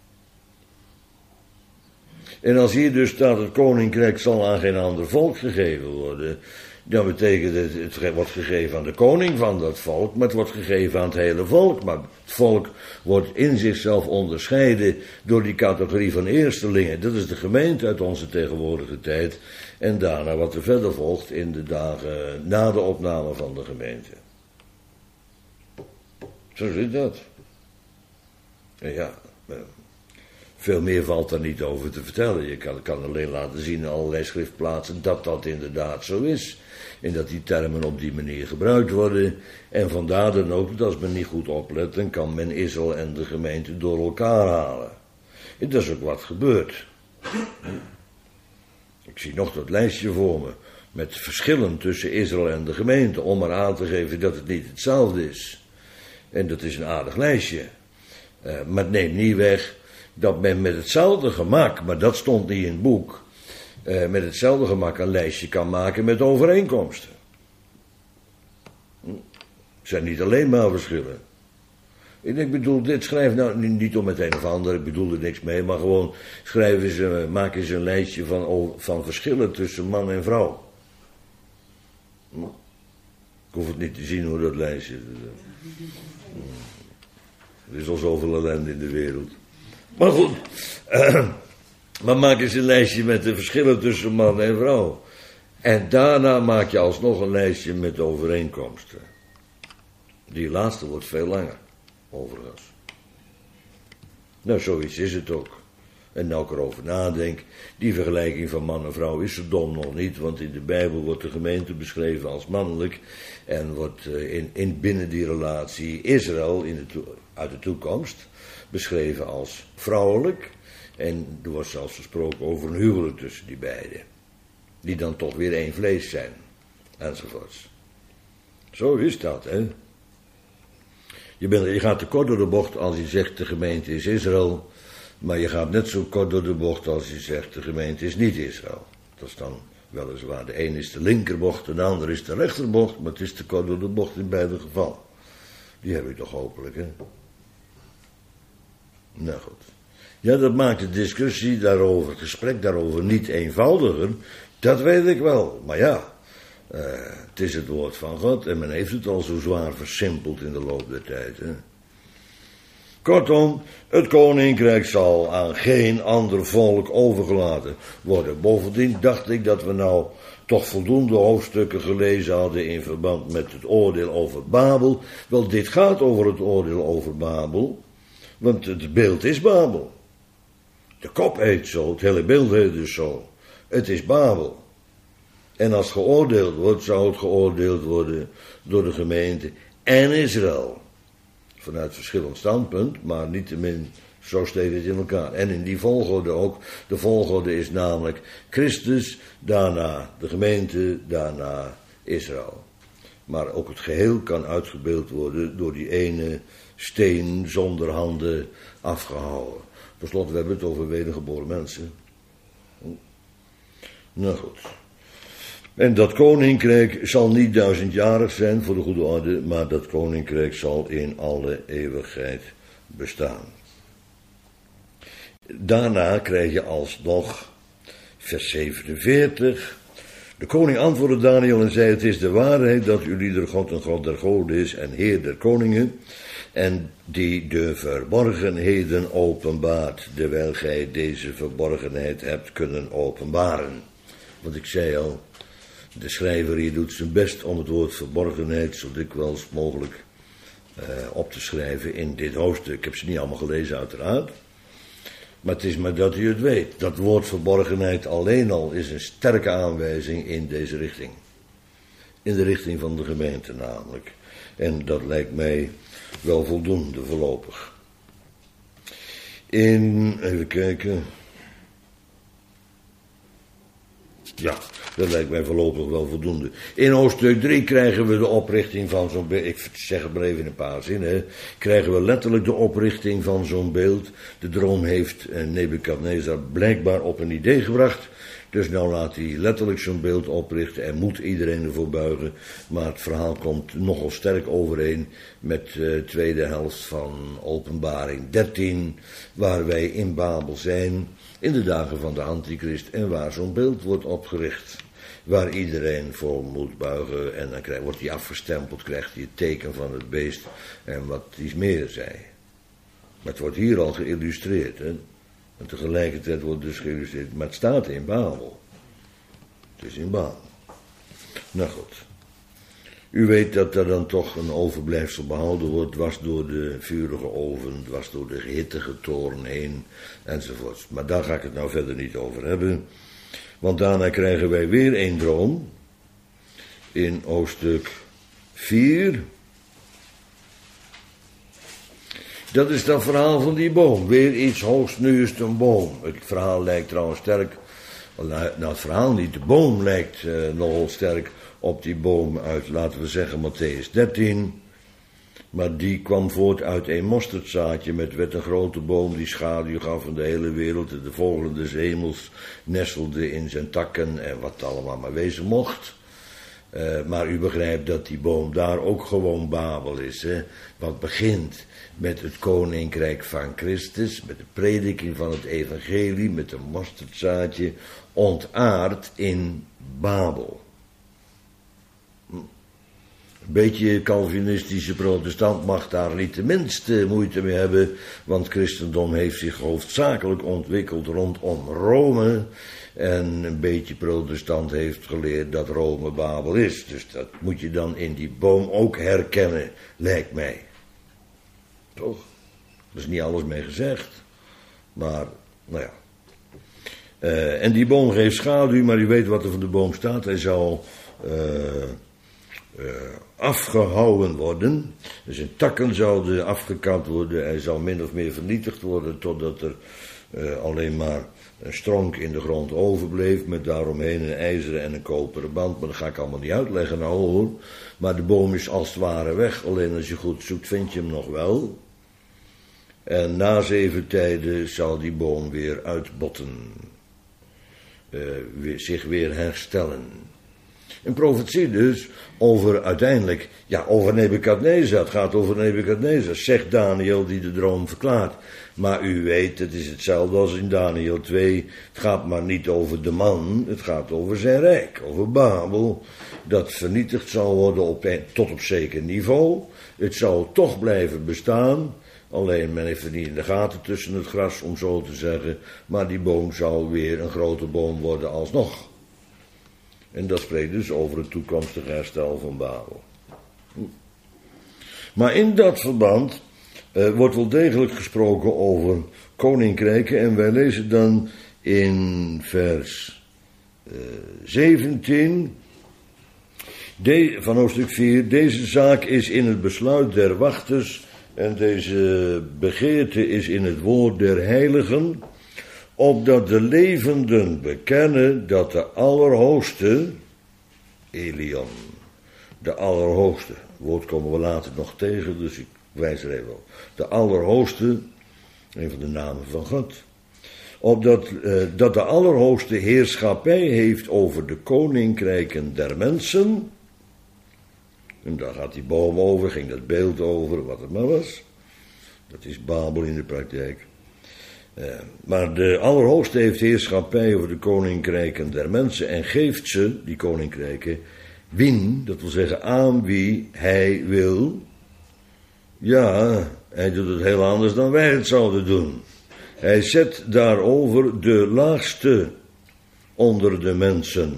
En als hier dus staat, het koninkrijk zal aan geen ander volk gegeven worden, dan betekent het wordt gegeven aan de koning van dat volk, maar het wordt gegeven aan het hele volk. Maar het volk wordt in zichzelf onderscheiden door die categorie van eerstelingen. Dat is de gemeente uit onze tegenwoordige tijd. En daarna wat er verder volgt in de dagen na de opname van de gemeente. Zo zit dat. En ja, veel meer valt daar niet over te vertellen. Je kan alleen laten zien in allerlei schriftplaatsen dat dat inderdaad zo is. En dat die termen op die manier gebruikt worden. En vandaar dan ook dat als men niet goed oplet, dan kan men Israël en de gemeente door elkaar halen. En dat is ook wat gebeurt. Ik zie nog dat lijstje voor me. Met verschillen tussen Israël en de gemeente. Om maar aan te geven dat het niet hetzelfde is. En dat is een aardig lijstje. Maar het neemt niet weg dat men met hetzelfde gemak, maar dat stond niet in het boek, met hetzelfde gemak een lijstje kan maken met overeenkomsten. Het zijn niet alleen maar verschillen. Ik bedoel, dit schrijf nou niet om het een of ander, ik bedoel er niks mee, maar gewoon maak eens een lijstje van verschillen tussen man en vrouw. Ik hoef het niet te zien hoe dat lijstje. Er is al zoveel ellende in de wereld. Maar goed, Maar maak eens een lijstje met de verschillen tussen man en vrouw. En daarna maak je alsnog een lijstje met de overeenkomsten. Die laatste wordt veel langer, overigens. Nou, zoiets is het ook. En nou ik erover nadenk, die vergelijking van man en vrouw is er dom nog niet, want in de Bijbel wordt de gemeente beschreven als mannelijk en wordt binnen die relatie Israël uit de toekomst beschreven als vrouwelijk. En er wordt zelfs gesproken over een huwelijk tussen die beiden, die dan toch weer één vlees zijn, enzovoorts. Zo is dat, hè. Je gaat te kort door de bocht als je zegt de gemeente is Israël, maar je gaat net zo kort door de bocht als je zegt de gemeente is niet Israël. Dat is dan weliswaar, de een is de linkerbocht en de ander is de rechterbocht, maar het is te kort door de bocht in beide gevallen. Die heb ik toch hopelijk, hè. Nou goed. Ja, dat maakt de discussie daarover, het gesprek daarover niet eenvoudiger, dat weet ik wel. Maar ja, het is het woord van God en men heeft het al zo zwaar versimpeld in de loop der tijd, hè. Kortom, het koninkrijk zal aan geen ander volk overgelaten worden. Bovendien dacht ik dat we nou toch voldoende hoofdstukken gelezen hadden in verband met het oordeel over Babel. Wel, dit gaat over het oordeel over Babel, want het beeld is Babel. De kop heet zo, het hele beeld heet dus zo. Het is Babel. En als geoordeeld wordt, zou het geoordeeld worden door de gemeente en Israël. Vanuit verschillend standpunt, maar niettemin, zo steekt het in elkaar. En in die volgorde ook. De volgorde is namelijk Christus, daarna de gemeente, daarna Israël. Maar ook het geheel kan uitgebeeld worden door die ene steen zonder handen afgehouden. Per slot, we hebben het over wedergeboren mensen. Nou goed. En dat koninkrijk zal niet 1000-jarig zijn voor de goede orde, maar dat koninkrijk zal in alle eeuwigheid bestaan. Daarna krijg je alsnog vers 47. De koning antwoordde Daniel en zei: het is de waarheid dat ulieder God een God der goden is en Heer der koningen, en die de verborgenheden openbaart, terwijl gij deze verborgenheid hebt kunnen openbaren. Want ik zei al, de schrijver hier doet zijn best om het woord verborgenheid zo dikwijls mogelijk op te schrijven in dit hoofdstuk. Ik heb ze niet allemaal gelezen uiteraard, maar het is maar dat u het weet. Dat woord verborgenheid alleen al is een sterke aanwijzing in deze richting. In de richting van de gemeente namelijk. En dat lijkt mij wel voldoende voorlopig. Even kijken. Ja, dat lijkt mij voorlopig wel voldoende. In hoofdstuk 3 krijgen we de oprichting van zo'n beeld. Ik zeg het maar even in een paar zinnen. Krijgen we letterlijk de oprichting van zo'n beeld. De droom heeft Nebukadnezar blijkbaar op een idee gebracht. Dus nou laat hij letterlijk zo'n beeld oprichten en moet iedereen ervoor buigen. Maar het verhaal komt nogal sterk overeen met de tweede helft van Openbaring 13. Waar wij in Babel zijn, in de dagen van de Antichrist, en waar zo'n beeld wordt opgericht. Waar iedereen voor moet buigen en dan wordt hij afgestempeld, krijgt hij het teken van het beest en wat iets meer zei. Maar het wordt hier al geïllustreerd, hè. En tegelijkertijd wordt dus geïllustreerd, maar het staat in Babel. Het is in Babel. Nou goed. U weet dat er dan toch een overblijfsel behouden wordt, dwars door de vurige oven, dwars door de hittige toren heen, enzovoort. Maar daar ga ik het nou verder niet over hebben. Want daarna krijgen wij weer een droom, in hoofdstuk 4. Dat is dat verhaal van die boom. Weer iets hoogst, nu is het een boom. Het verhaal lijkt trouwens sterk, nou het verhaal niet, de boom lijkt nogal sterk op die boom uit, laten we zeggen, Mattheüs 13. Maar die kwam voort uit een mosterdzaadje met een grote boom die schaduw gaf aan de hele wereld. De vogelen des hemels nestelden in zijn takken en wat allemaal maar wezen mocht. Maar u begrijpt dat die boom daar ook gewoon Babel is, hè? Wat begint met het koninkrijk van Christus, met de prediking van het evangelie, met een mosterdzaadje, ontaard in Babel. Een beetje Calvinistische protestant mag daar niet de minste moeite mee hebben, want christendom heeft zich hoofdzakelijk ontwikkeld rondom Rome. En een beetje protestant heeft geleerd dat Rome Babel is. Dus dat moet je dan in die boom ook herkennen, lijkt mij. Toch? Er is niet alles mee gezegd. Maar, nou ja. En die boom geeft schaduw, maar u weet wat er van de boom staat. Hij zal afgehouwen worden. Dus zijn takken zouden afgekapt worden. Hij zal min of meer vernietigd worden totdat er alleen maar een stronk in de grond overbleef, met daaromheen een ijzeren en een koperen band. Maar dat ga ik allemaal niet uitleggen nou hoor. Maar de boom is als het ware weg. Alleen als je goed zoekt vind je hem nog wel. En na 7 tijden zal die boom weer uitbotten. Zich weer herstellen. Een profetie dus over uiteindelijk, ja, over Nebukadnezar. Het gaat over Nebukadnezar, zegt Daniel die de droom verklaart. Maar u weet, het is hetzelfde als in Daniel 2. Het gaat maar niet over de man, het gaat over zijn rijk, over Babel. Dat vernietigd zal worden tot op zeker niveau. Het zal toch blijven bestaan. Alleen men heeft er niet in de gaten tussen het gras, om zo te zeggen. Maar die boom zal weer een grote boom worden alsnog. En dat spreekt dus over het toekomstige herstel van Babel. Maar in dat verband wordt wel degelijk gesproken over koninkrijken. En wij lezen dan in vers 17 van hoofdstuk 4. Deze zaak is in het besluit der wachters en deze begeerte is in het woord der heiligen, opdat de levenden bekennen dat de Allerhoogste, Elion, de Allerhoogste, woord komen we later nog tegen, dus ik wijs er even op. De Allerhoogste, een van de namen van God, opdat dat de Allerhoogste heerschappij heeft over de koninkrijken der mensen. En daar gaat die boom over, ging dat beeld over, wat het maar was. Dat is Babel in de praktijk. Maar de Allerhoogste heeft heerschappij over de koninkrijken der mensen en geeft ze, die koninkrijken, wien, dat wil zeggen aan wie hij wil. Ja, hij doet het heel anders dan wij het zouden doen. Hij zet daarover de laagste onder de mensen.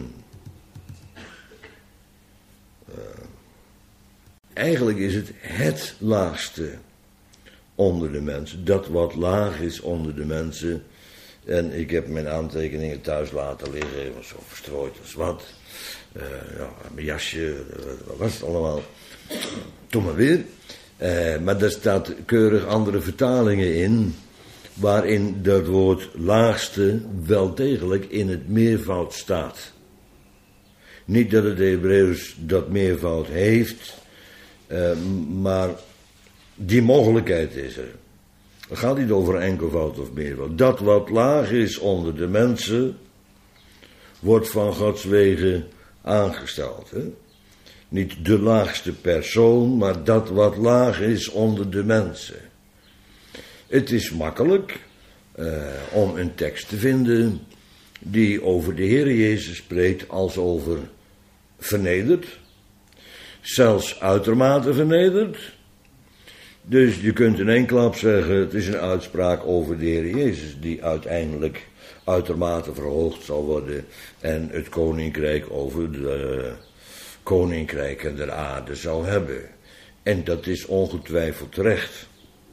Eigenlijk is het laagste onder de mensen. Dat wat laag is onder de mensen. En ik heb mijn aantekeningen thuis laten liggen. Even zo verstrooid als wat. Mijn jasje. Wat was het allemaal? Doe maar weer. Maar daar staat keurig andere vertalingen in. Waarin dat woord laagste wel degelijk in het meervoud staat. Niet dat het Hebreeuws dat meervoud heeft. Maar die mogelijkheid is er. Het gaat niet over enkelvoud of meervoud. Dat wat laag is onder de mensen, wordt van Gods wegen aangesteld. Hè? Niet de laagste persoon, maar dat wat laag is onder de mensen. Het is makkelijk om een tekst te vinden die over de Heer Jezus spreekt als over vernederd. Zelfs uitermate vernederd. Dus je kunt in één klap zeggen, het is een uitspraak over de Heer Jezus, die uiteindelijk uitermate verhoogd zal worden en het koninkrijk over de koninkrijken der aarde zal hebben. En dat is ongetwijfeld terecht.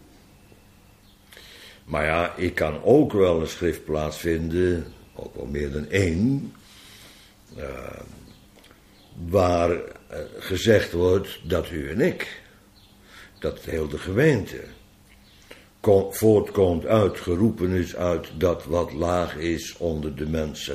Maar ja, ik kan ook wel een schriftplaats vinden, ook wel meer dan één, waar gezegd wordt dat u en ik, dat heel de gemeente, voortkomt uit, geroepen is uit dat wat laag is onder de mensen.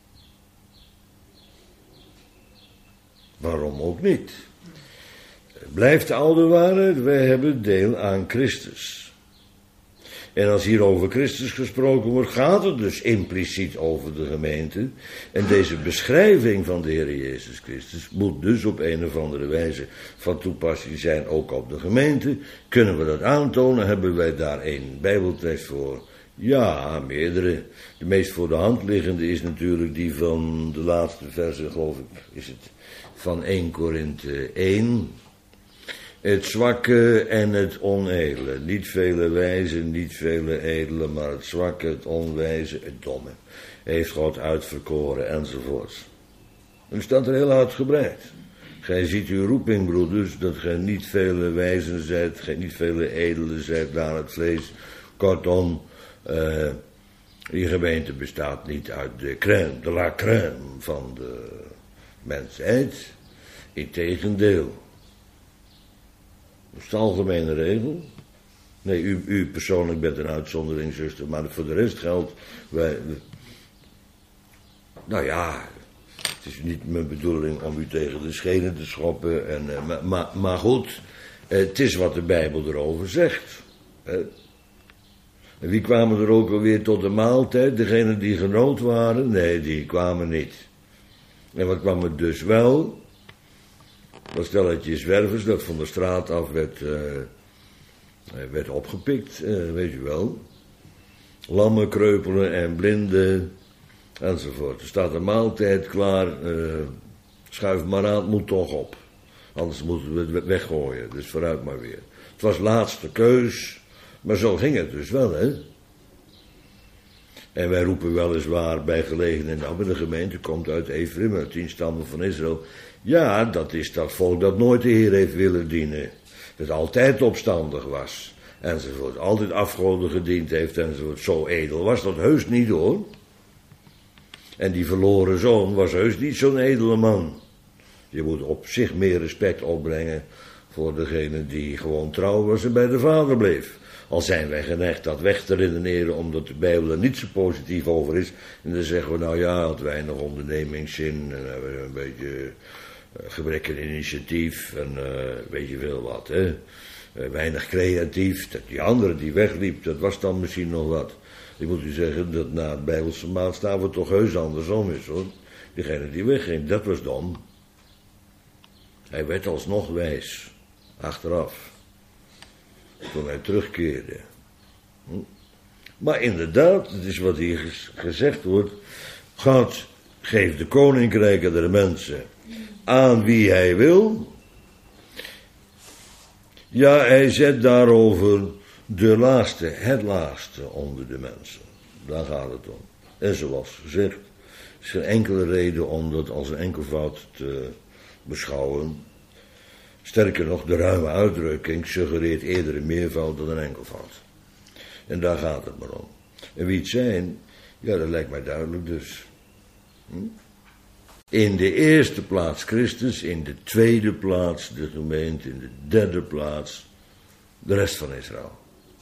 Waarom ook niet? Blijft de oude waarheid, wij hebben deel aan Christus. En als hier over Christus gesproken wordt, gaat het dus impliciet over de gemeente. En deze beschrijving van de Heer Jezus Christus moet dus op een of andere wijze van toepassing zijn ook op de gemeente. Kunnen we dat aantonen? Hebben wij daar een Bijbeltekst voor? Ja, meerdere. De meest voor de hand liggende is natuurlijk die van de laatste verse, geloof ik, is het van 1 Korinthe 1. Het zwakke en het onedele. Niet vele wijzen, niet vele edele, maar het zwakke, het onwijze, het domme. Heeft God uitverkoren, enzovoort. En er staat er heel uitgebreid. Gij ziet uw roeping, broeders, dat gij niet vele wijzen zijt, gij niet vele edelen zijt naar het vlees. Kortom, die gemeente bestaat niet uit de crème, de la crème van de mensheid. Integendeel. Dat is de algemene regel. Nee, u persoonlijk bent een uitzondering, zuster, maar voor de rest geldt, nou ja, het is niet mijn bedoeling om u tegen de schenen te schoppen, maar goed, het is wat de Bijbel erover zegt. En wie kwamen er ook alweer tot de maaltijd? Degenen die genood waren? Nee, die kwamen niet. En wat kwam er dus wel? Dat stelletje zwervers dat van de straat af werd opgepikt, weet je wel. Lammen, kreupelen en blinden, enzovoort. Er staat een maaltijd klaar, schuif maar aan, het moet toch op. Anders moeten we het weggooien, dus vooruit maar weer. Het was laatste keus, maar zo ging het dus wel, hè. En wij roepen weliswaar bij gelegenheid, nou, maar de gemeente komt uit Ephraim, uit 10 stammen van Israël. Ja, dat is dat volk dat nooit de Heer heeft willen dienen. Dat altijd opstandig was, enzovoort. Altijd afgoden gediend heeft, enzovoort. Zo edel was dat heus niet, hoor. En die verloren zoon was heus niet zo'n edele man. Je moet op zich meer respect opbrengen voor degene die gewoon trouw was en bij de vader bleef. Al zijn wij geneigd dat weg te redeneren, omdat de Bijbel er niet zo positief over is. En dan zeggen we, nou ja, had weinig ondernemingszin en hebben we een beetje gebrek aan initiatief en weet je veel wat, hè. Weinig creatief. Die andere die wegliep, dat was dan misschien nog wat. Ik moet u zeggen dat na het Bijbelse maatstaven toch heus andersom is, hoor. Diegene die wegging, dat was dom. Hij werd alsnog wijs, achteraf. Toen hij terugkeerde. Maar inderdaad, het is wat hier gezegd wordt. God geeft de koninkrijken der mensen aan wie hij wil. Ja, hij zet daarover de laatste, het laatste onder de mensen. Daar gaat het om. En zoals gezegd, is geen enkele reden om dat als een enkelvoud te beschouwen. Sterker nog, de ruime uitdrukking suggereert eerder een meervoud dan een enkelvoud. En daar gaat het maar om. En wie het zijn, ja, dat lijkt mij duidelijk dus. In de eerste plaats Christus, in de tweede plaats de gemeente, in de derde plaats de rest van Israël.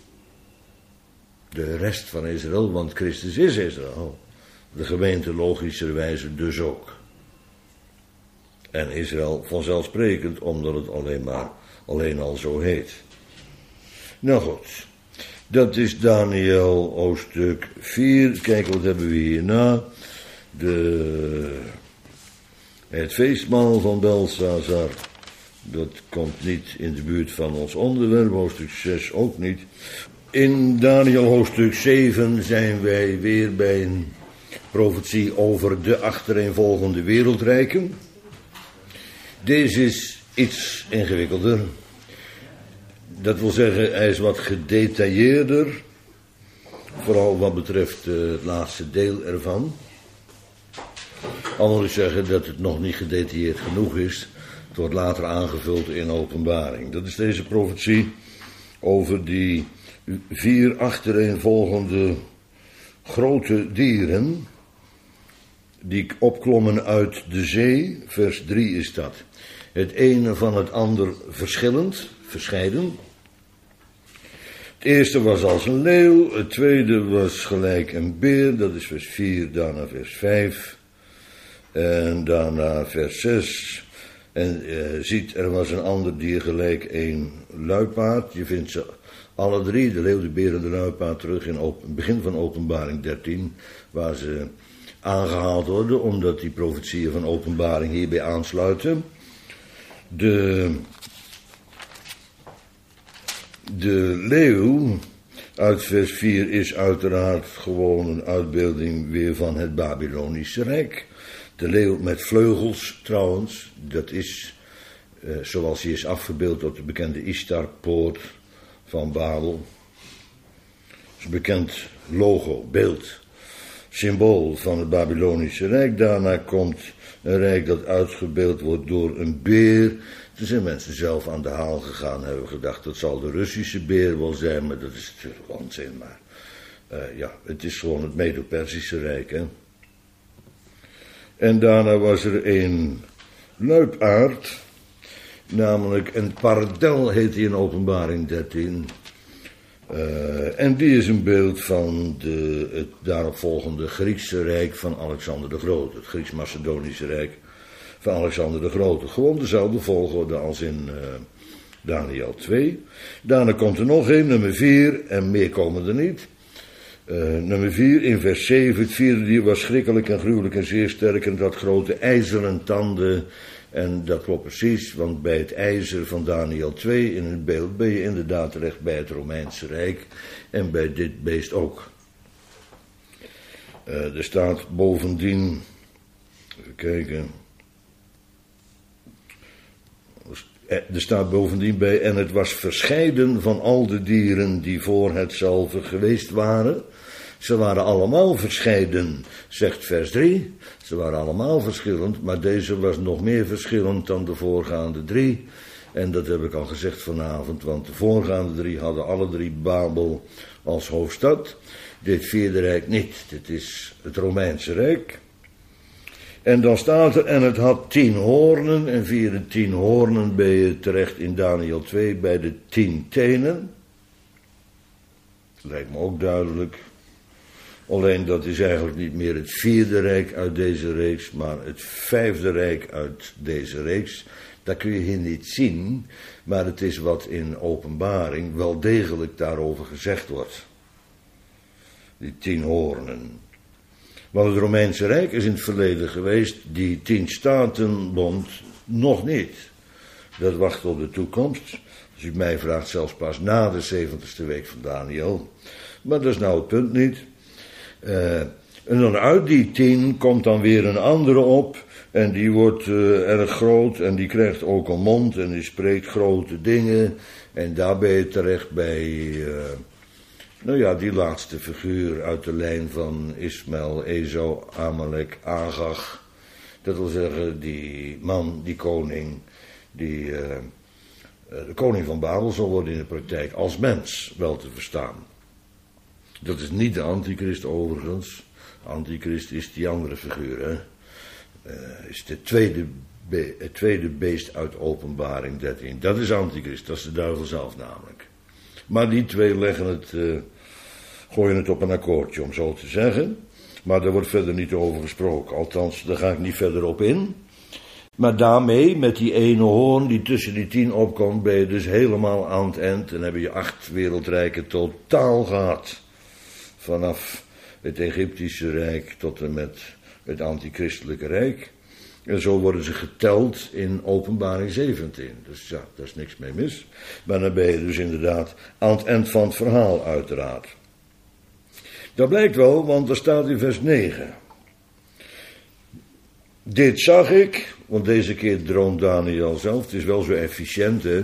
De rest van Israël, want Christus is Israël. De gemeente logischerwijze dus ook. En Israël vanzelfsprekend, omdat het alleen al zo heet. Nou goed, dat is Daniel hoofdstuk 4. Kijk, wat hebben we hierna? Het feestmaal van Belshazzar. Dat komt niet in de buurt van ons onderwerp, hoofdstuk 6 ook niet. In Daniel hoofdstuk 7 zijn wij weer bij een profetie over de achtereenvolgende wereldrijken. Deze is iets ingewikkelder. Dat wil zeggen, hij is wat gedetailleerder. Vooral wat betreft het laatste deel ervan. Al wil ik zeggen dat het nog niet gedetailleerd genoeg is. Het wordt later aangevuld in Openbaring. Dat is deze profetie over die 4 achtereenvolgende grote dieren die opklommen uit de zee. Vers 3 is dat. Het ene van het ander verscheiden. Het eerste was als een leeuw, het tweede was gelijk een beer, dat is vers 4, daarna vers 5 en daarna vers 6. En ziet, er was een ander dier gelijk een luipaard. Je vindt ze alle drie, de leeuw, de beer en de luipaard, terug in het begin van Openbaring 13, waar ze aangehaald worden, omdat die profetieën van Openbaring hierbij aansluiten. De leeuw uit vers 4 is uiteraard gewoon een uitbeelding weer van het Babylonische Rijk. De leeuw met vleugels trouwens, dat is zoals hij is afgebeeld op de bekende Ishtar-poort van Babel. Dat is een bekend logo, beeld, symbool van het Babylonische Rijk. Daarna komt een rijk dat uitgebeeld wordt door een beer. Toen zijn mensen zelf aan de haal gegaan, hebben gedacht dat zal de Russische beer wel zijn, maar dat is natuurlijk onzin. Maar het is gewoon het Medo-Persische Rijk. Hè? En daarna was er een luipaard, namelijk een pardel heet hij in Openbaring 13. En die is een beeld van het daaropvolgende Griekse Rijk van Alexander de Grote. Het Grieks-Macedonische Rijk van Alexander de Grote. Gewoon dezelfde volgorde als in Daniel 2. Daarna komt er nog een, nummer 4, en meer komen er niet. Nummer 4 in vers 7. Het vierde dier was schrikkelijk en gruwelijk en zeer sterk en het had grote ijzeren tanden. En dat klopt precies, want bij het ijzer van Daniel 2 in het beeld ben je inderdaad terecht bij het Romeinse Rijk en bij dit beest ook. Er staat bovendien, even kijken, er staat bovendien bij, en het was verscheiden van al de dieren die voor hetzelfde geweest waren. Ze waren allemaal verscheiden, zegt vers 3. Ze waren allemaal verschillend, maar deze was nog meer verschillend dan de voorgaande 3. En dat heb ik al gezegd vanavond, want de voorgaande 3 hadden alle 3 Babel als hoofdstad. Dit vierde rijk niet, dit is het Romeinse Rijk. En dan staat er, en het had 10 hoornen, en via de 10 hoornen ben je terecht in Daniel 2 bij de 10 tenen. Lijkt me ook duidelijk. Alleen dat is eigenlijk niet meer het vierde rijk uit deze reeks, maar het vijfde rijk uit deze reeks. Dat kun je hier niet zien, maar het is wat in Openbaring wel degelijk daarover gezegd wordt. Die 10 hoornen. Want het Romeinse Rijk is in het verleden geweest, die 10 statenbond nog niet. Dat wacht op de toekomst. Als u mij vraagt, zelfs pas na de 70ste week van Daniel. Maar dat is nou het punt niet. En dan uit die 10 komt dan weer een andere op. En die wordt erg groot en die krijgt ook een mond en die spreekt grote dingen. En daar ben je terecht bij, die laatste figuur uit de lijn van Ismaël, Esau, Amalek, Agag. Dat wil zeggen, die man, die koning, die de koning van Babel zal worden in de praktijk als mens wel te verstaan. Dat is niet de antichrist overigens. Antichrist is die andere figuur, hè. Is het tweede beest uit Openbaring 13. Dat is antichrist, dat is de duivel zelf namelijk. Maar die twee gooien het op een akkoordje, om zo te zeggen. Maar daar wordt verder niet over gesproken. Althans, daar ga ik niet verder op in. Maar daarmee, met die ene hoorn die tussen die 10 opkomt, ben je dus helemaal aan het eind. En heb je 8 wereldrijken totaal gehad. Vanaf het Egyptische Rijk tot en met het antichristelijke Rijk. En zo worden ze geteld in Openbaring 17. Dus ja, daar is niks mee mis. Maar dan ben je dus inderdaad aan het eind van het verhaal uiteraard. Dat blijkt wel, want er staat in vers 9. Dit zag ik, want deze keer droomt Daniel zelf. Het is wel zo efficiënt, hè. Het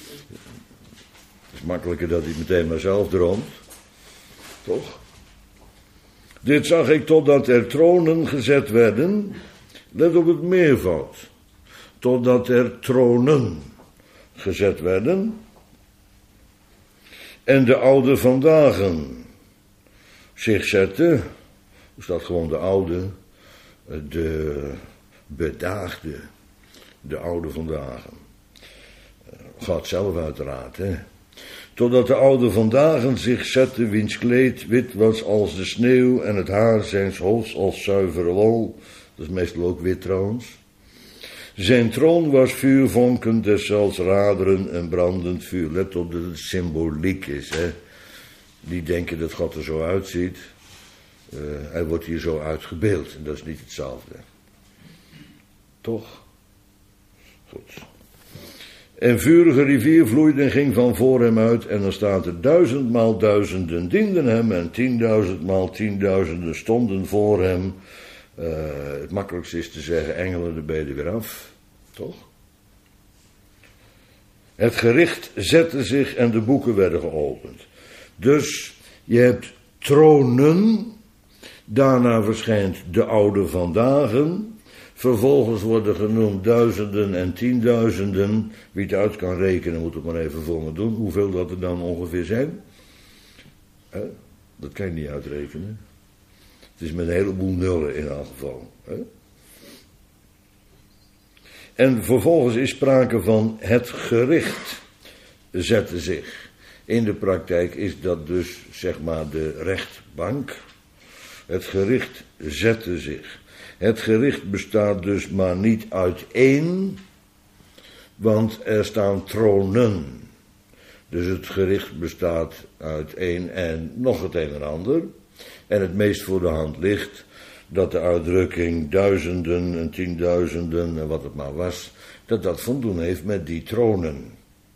is makkelijker dat hij meteen maar zelf droomt. Toch? Dit zag ik totdat er tronen gezet werden. Let op het meervoud. Totdat er tronen gezet werden. En de oude vandaag zich zette. Er staat gewoon de oude. De bedaagde. De oude vandaag. Gaat zelf uiteraard, hè. Totdat de oude vandaag zich zette, wiens kleed wit was als de sneeuw en het haar zijns hoofds als zuivere wol. Dat is meestal ook wit trouwens. Zijn troon was vuurvonken, deszelfs raderen en brandend vuur. Let op dat het symboliek is, hè. Die denken dat God er zo uitziet. Hij wordt hier zo uitgebeeld en dat is niet hetzelfde. Toch? Goed. Een vurige rivier vloeide en ging van voor hem uit. En dan staat er 1000 maal duizenden dienden hem. En 10.000 maal 10.000 stonden voor hem. Het makkelijkste is te zeggen, engelen de beden weer af. Toch? Het gericht zette zich en de boeken werden geopend. Dus je hebt tronen. Daarna verschijnt de oude vandaag. Vervolgens worden genoemd duizenden en 10.000. Wie het uit kan rekenen moet het maar even voor me doen. Hoeveel dat er dan ongeveer zijn. Dat kan je niet uitrekenen. Het is met een heleboel nullen in elk geval. En vervolgens is sprake van het gericht zette zich. In de praktijk is dat dus zeg maar de rechtbank. Het gericht zette zich. Het gericht bestaat dus maar niet uit één, want er staan tronen. Dus het gericht bestaat uit één en nog het een en ander. En het meest voor de hand ligt dat de uitdrukking duizenden en 10.000 en wat het maar was, dat van doen heeft met die tronen.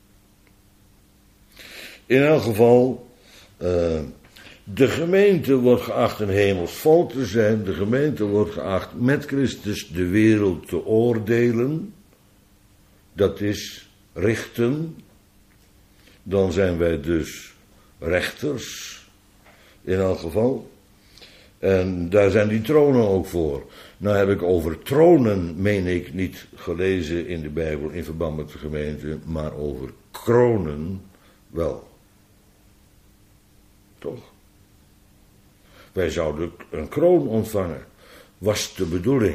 In elk geval, de gemeente wordt geacht een hemels volk te zijn. De gemeente wordt geacht met Christus de wereld te oordelen. Dat is richten. Dan zijn wij dus rechters. In elk geval. En daar zijn die tronen ook voor. Nou heb ik over tronen, meen ik, niet gelezen in de Bijbel in verband met de gemeente, maar over kronen wel. Toch? Wij zouden een kroon ontvangen. Was de bedoeling.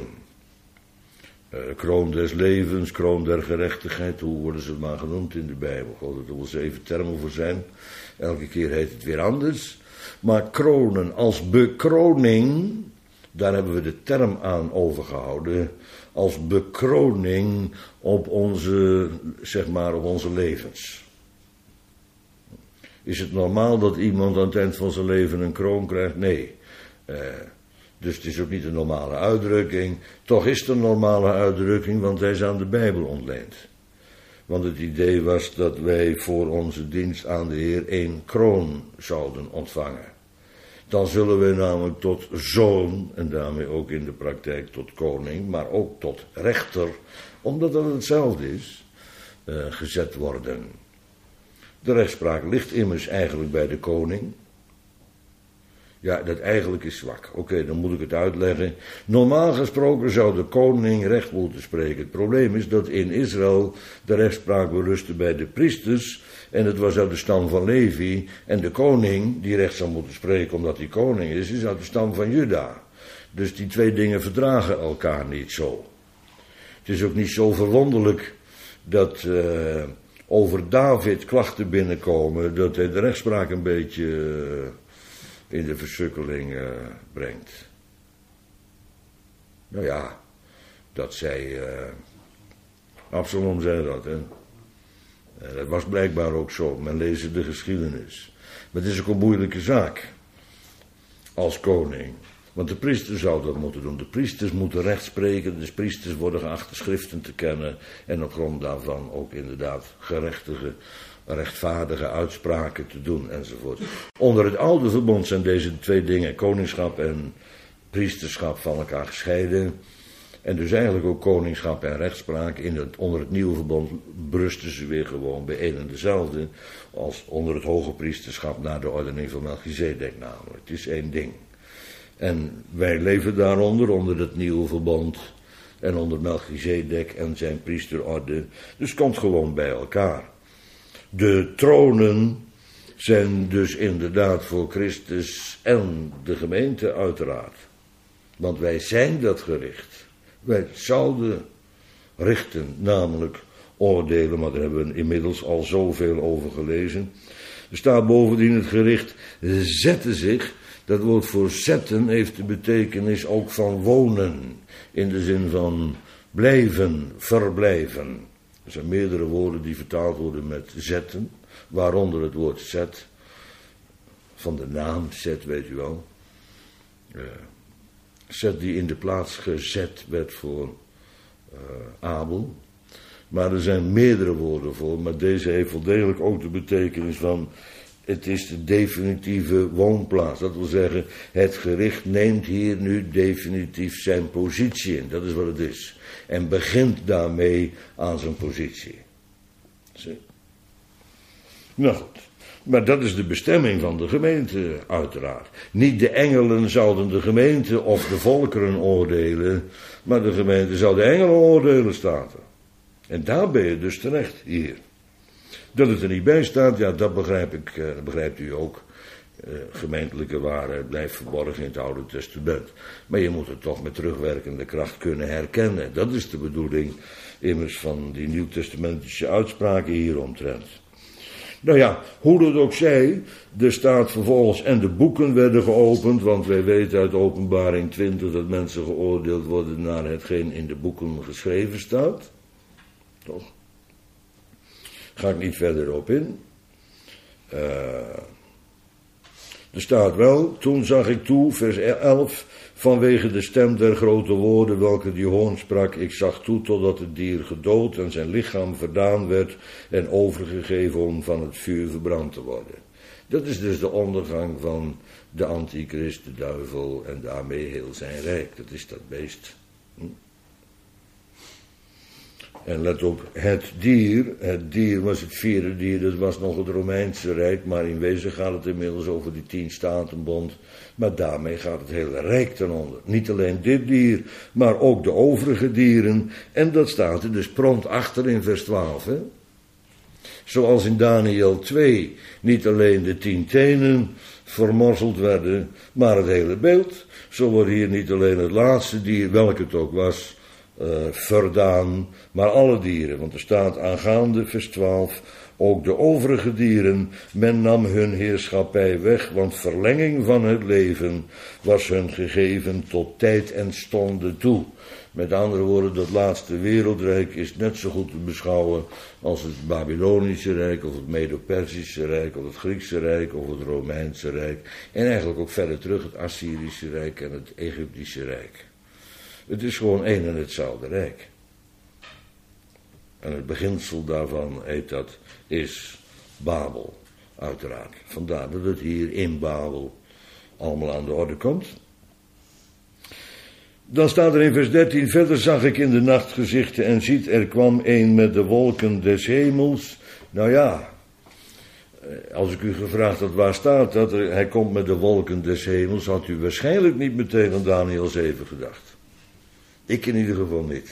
Kroon des levens, kroon der gerechtigheid, hoe worden ze maar genoemd in de Bijbel? God, er wel 7 termen voor zijn. Elke keer heet het weer anders. Maar kronen als bekroning, daar hebben we de term aan overgehouden. Als bekroning op onze, zeg maar, op onze levens. Is het normaal dat iemand aan het eind van zijn leven een kroon krijgt? Nee. Dus het is ook niet een normale uitdrukking. Toch is het een normale uitdrukking, want hij is aan de Bijbel ontleend. Want het idee was dat wij voor onze dienst aan de Heer 1 kroon zouden ontvangen. Dan zullen we namelijk tot zoon, en daarmee ook in de praktijk tot koning, maar ook tot rechter, omdat dat hetzelfde is, gezet worden. De rechtspraak ligt immers eigenlijk bij de koning. Ja, dat eigenlijk is zwak. Oké, dan moet ik het uitleggen. Normaal gesproken zou de koning recht moeten spreken. Het probleem is dat in Israël de rechtspraak berustte bij de priesters. En het was uit de stam van Levi. En de koning, die recht zou moeten spreken omdat hij koning is uit de stam van Juda. Dus die twee dingen verdragen elkaar niet zo. Het is ook niet zo verwonderlijk dat over David klachten binnenkomen, dat hij de rechtspraak een beetje in de versukkeling brengt. Nou ja, dat zei Absalom zei dat, hè. Dat was blijkbaar ook zo, men leest de geschiedenis. Maar het is ook een moeilijke zaak als koning. Want de priester zou dat moeten doen. De priesters moeten recht spreken. De priesters worden geacht de schriften te kennen. En op grond daarvan ook inderdaad gerechtige, rechtvaardige uitspraken te doen enzovoort. Onder het oude verbond zijn deze twee dingen, koningschap en priesterschap, van elkaar gescheiden. En dus eigenlijk ook koningschap en rechtspraak. Onder het nieuwe verbond berusten ze weer gewoon bij een en dezelfde. Als onder het hoge priesterschap naar de ordening van Melchizedek namelijk. Het is één ding. En wij leven daaronder, onder het nieuwe verbond. En onder Melchizedek en zijn priesterorde. Dus het komt gewoon bij elkaar. De tronen zijn dus inderdaad voor Christus en de gemeente uiteraard. Want wij zijn dat gericht. Wij zouden richten, namelijk oordelen, maar daar hebben we inmiddels al zoveel over gelezen. Er staat bovendien het gericht zette zich. Dat woord voor zetten heeft de betekenis ook van wonen. In de zin van blijven, verblijven. Er zijn meerdere woorden die vertaald worden met zetten. Waaronder het woord zet. Van de naam zet, weet u wel. Zet die in de plaats gezet werd voor Abel. Maar er zijn meerdere woorden voor, maar deze heeft wel degelijk ook de betekenis van, het is de definitieve woonplaats. Dat wil zeggen, het gericht neemt hier nu definitief zijn positie in. Dat is wat het is. En begint daarmee aan zijn positie. Zie? Nou goed. Maar dat is de bestemming van de gemeente, uiteraard. Niet de engelen zouden de gemeente of de volkeren oordelen, maar de gemeente zou de engelen oordelen, staat er. En daar ben je dus terecht, hier. Dat het er niet bij staat, ja, dat begrijp ik, dat begrijpt u ook. Gemeentelijke waarheid blijft verborgen in het Oude Testament. Maar je moet het toch met terugwerkende kracht kunnen herkennen. Dat is de bedoeling immers van die nieuwtestamentische uitspraken hieromtrent. Nou ja, hoe dat ook zij, er staat vervolgens en de boeken werden geopend, want wij weten uit Openbaring 20 dat mensen geoordeeld worden naar hetgeen in de boeken geschreven staat. Toch? Ga ik niet verder op in. Er staat wel, toen zag ik toe, vers 11, vanwege de stem der grote woorden welke die hoorn sprak, ik zag toe totdat het dier gedood en zijn lichaam verdaan werd en overgegeven om van het vuur verbrand te worden. Dat is dus de ondergang van de antichrist, de duivel en daarmee heel zijn rijk. Dat is dat beest. En let op, het dier was het vierde dier, dat was nog het Romeinse Rijk, maar in wezen gaat het inmiddels over die 10 statenbond, maar daarmee gaat het hele Rijk ten onder. Niet alleen dit dier, maar ook de overige dieren, en dat staat er dus prompt achter in vers 12, hè. Zoals in Daniel 2 niet alleen de 10 tenen vermorzeld werden, maar het hele beeld, zo wordt hier niet alleen het laatste dier, welk het ook was, verdaan, maar alle dieren, want er staat aangaande, vers 12, ook de overige dieren, men nam hun heerschappij weg, want verlenging van het leven was hun gegeven tot tijd en stonde toe. Met andere woorden, dat laatste wereldrijk is net zo goed te beschouwen als het Babylonische Rijk, of het Medo-Persische Rijk, of het Griekse Rijk, of het Romeinse Rijk, en eigenlijk ook verder terug het Assyrische Rijk en het Egyptische Rijk. Het is gewoon één en hetzelfde rijk. En het beginsel daarvan is Babel, uiteraard. Vandaar dat het hier in Babel allemaal aan de orde komt. Dan staat er in vers 13, verder zag ik in de nacht gezichten en ziet, er kwam een met de wolken des hemels. Nou ja, als ik u gevraagd had waar staat dat, hij komt met de wolken des hemels, had u waarschijnlijk niet meteen aan Daniel 7 gedacht. Ik in ieder geval niet.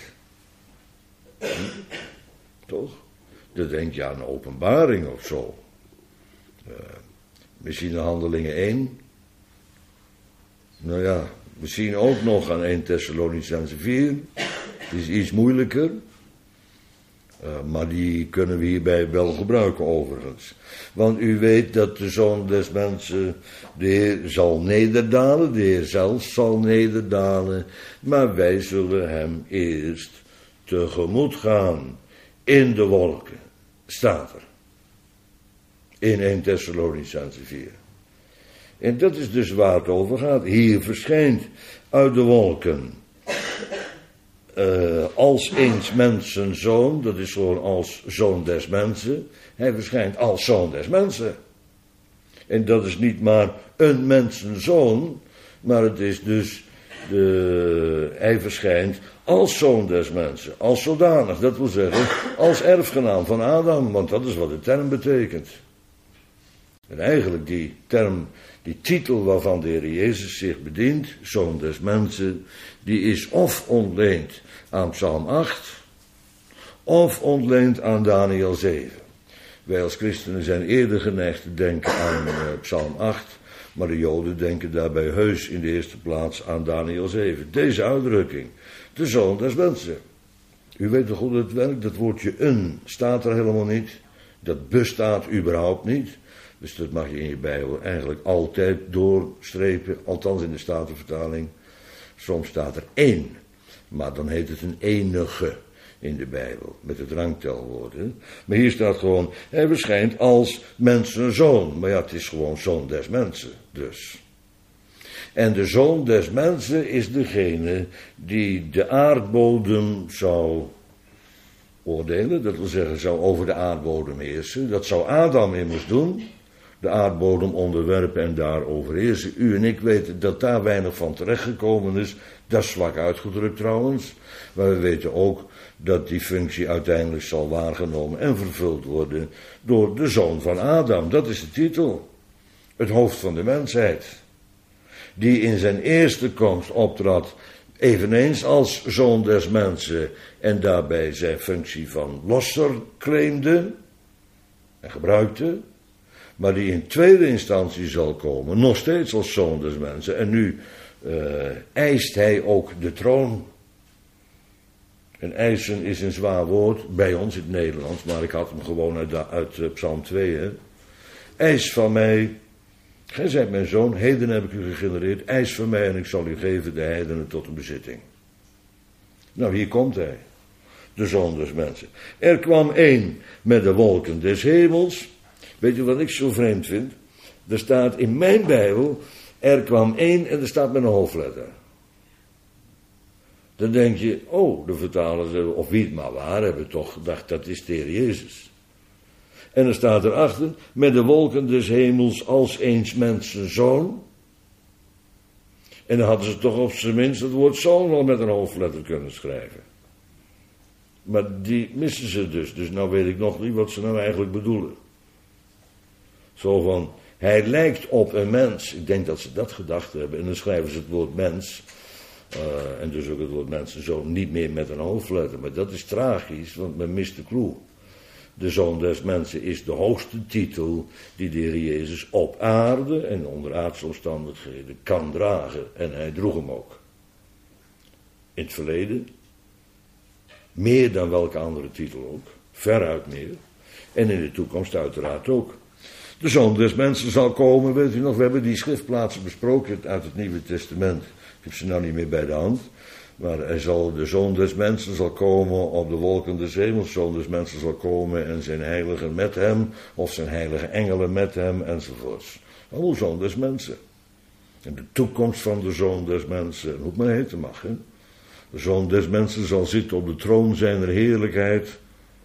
Toch? Dan denk je aan een openbaring of zo. Misschien aan Handelingen 1. Nou ja, misschien ook nog aan 1 Thessalonicenzen 4. Die is iets moeilijker. Maar die kunnen we hierbij wel gebruiken overigens. Want u weet dat de Zoon des Mensen, de Heer zal nederdalen, de Heer zelf zal nederdalen, maar wij zullen hem eerst tegemoet gaan in de wolken, staat er. In 1 Thessalonicenzen 4. En dat is dus waar het over gaat. Hier verschijnt uit de wolken als eens mensen zoon, dat is gewoon als zoon des mensen. Hij verschijnt als zoon des mensen. En dat is niet maar een mensenzoon, maar het is dus hij verschijnt als zoon des mensen, als zodanig, dat wil zeggen als erfgenaam van Adam, want dat is wat de term betekent. En eigenlijk die term, die titel waarvan de Heer Jezus zich bedient, zoon des mensen, die is of ontleend aan Psalm 8, of ontleend aan Daniel 7. Wij als christenen zijn eerder geneigd te denken aan Psalm 8, maar de Joden denken daarbij heus in de eerste plaats aan Daniel 7. Deze uitdrukking, de zoon des mensen. U weet toch hoe het werkt? Dat woordje een staat er helemaal niet. Dat bestaat überhaupt niet. Dus dat mag je in je Bijbel eigenlijk altijd doorstrepen, althans in de Statenvertaling. Soms staat er één, maar dan heet het een enige in de Bijbel, met het rangtelwoord. Hè? Maar hier staat gewoon, hij verschijnt als mensenzoon. Maar ja, het is gewoon zoon des mensen, dus. En de zoon des mensen is degene die de aardbodem zou oordelen, dat wil zeggen, zou over de aardbodem heersen. Dat zou Adam immers doen, de aardbodem onderwerpen en daarover heersen. U en ik weten dat daar weinig van terechtgekomen is. Dat is zwak uitgedrukt trouwens. Maar we weten ook dat die functie uiteindelijk zal waargenomen en vervuld worden door de zoon van Adam. Dat is de titel. Het hoofd van de mensheid. Die in zijn eerste komst optrad eveneens als zoon des mensen en daarbij zijn functie van losser claimde en gebruikte, maar die in tweede instantie zal komen, nog steeds als zoon des mensen. En nu eist hij ook de troon. En eisen is een zwaar woord, bij ons in het Nederlands, maar ik had hem gewoon uit Psalm 2. Hè. Eis van mij, gij zijt mijn zoon, heden heb ik u gegenereerd, eis van mij en ik zal u geven de heidenen tot een bezitting. Nou, hier komt hij, de zoon des mensen. Er kwam één met de wolken des hemels. Weet je wat ik zo vreemd vind? Er staat in mijn Bijbel, er kwam één en er staat met een hoofdletter. Dan denk je, oh, de vertalers, of wie het maar waar, hebben toch gedacht, dat is de Heer Jezus. En er staat erachter, met de wolken des hemels als eens mensen zoon. En dan hadden ze toch op zijn minst het woord zoon wel met een hoofdletter kunnen schrijven. Maar die missen ze dus. Dus nou weet ik nog niet wat ze nou eigenlijk bedoelen. Zo van, hij lijkt op een mens. Ik denk dat ze dat gedacht hebben. En dan schrijven ze het woord mens. En dus ook het woord mensenzoon niet meer met een hoofdletter. Maar dat is tragisch, want men mist de clue. De zoon des mensen is de hoogste titel die de Heer Jezus op aarde en onder aardse omstandigheden kan dragen. En hij droeg hem ook. In het verleden, meer dan welke andere titel ook, veruit meer. En in de toekomst uiteraard ook. De zoon des mensen zal komen, weet u nog, we hebben die schriftplaatsen besproken uit het Nieuwe Testament. Ik heb ze nou niet meer bij de hand. Maar de zoon des mensen zal komen op de wolken des hemels. De zoon des mensen zal komen en zijn heiligen met hem. Of zijn heilige engelen met hem enzovoorts. Allemaal zoon des mensen. En de toekomst van de zoon des mensen. Hoe het maar heten mag. Hè? De zoon des mensen zal zitten op de troon zijner heerlijkheid.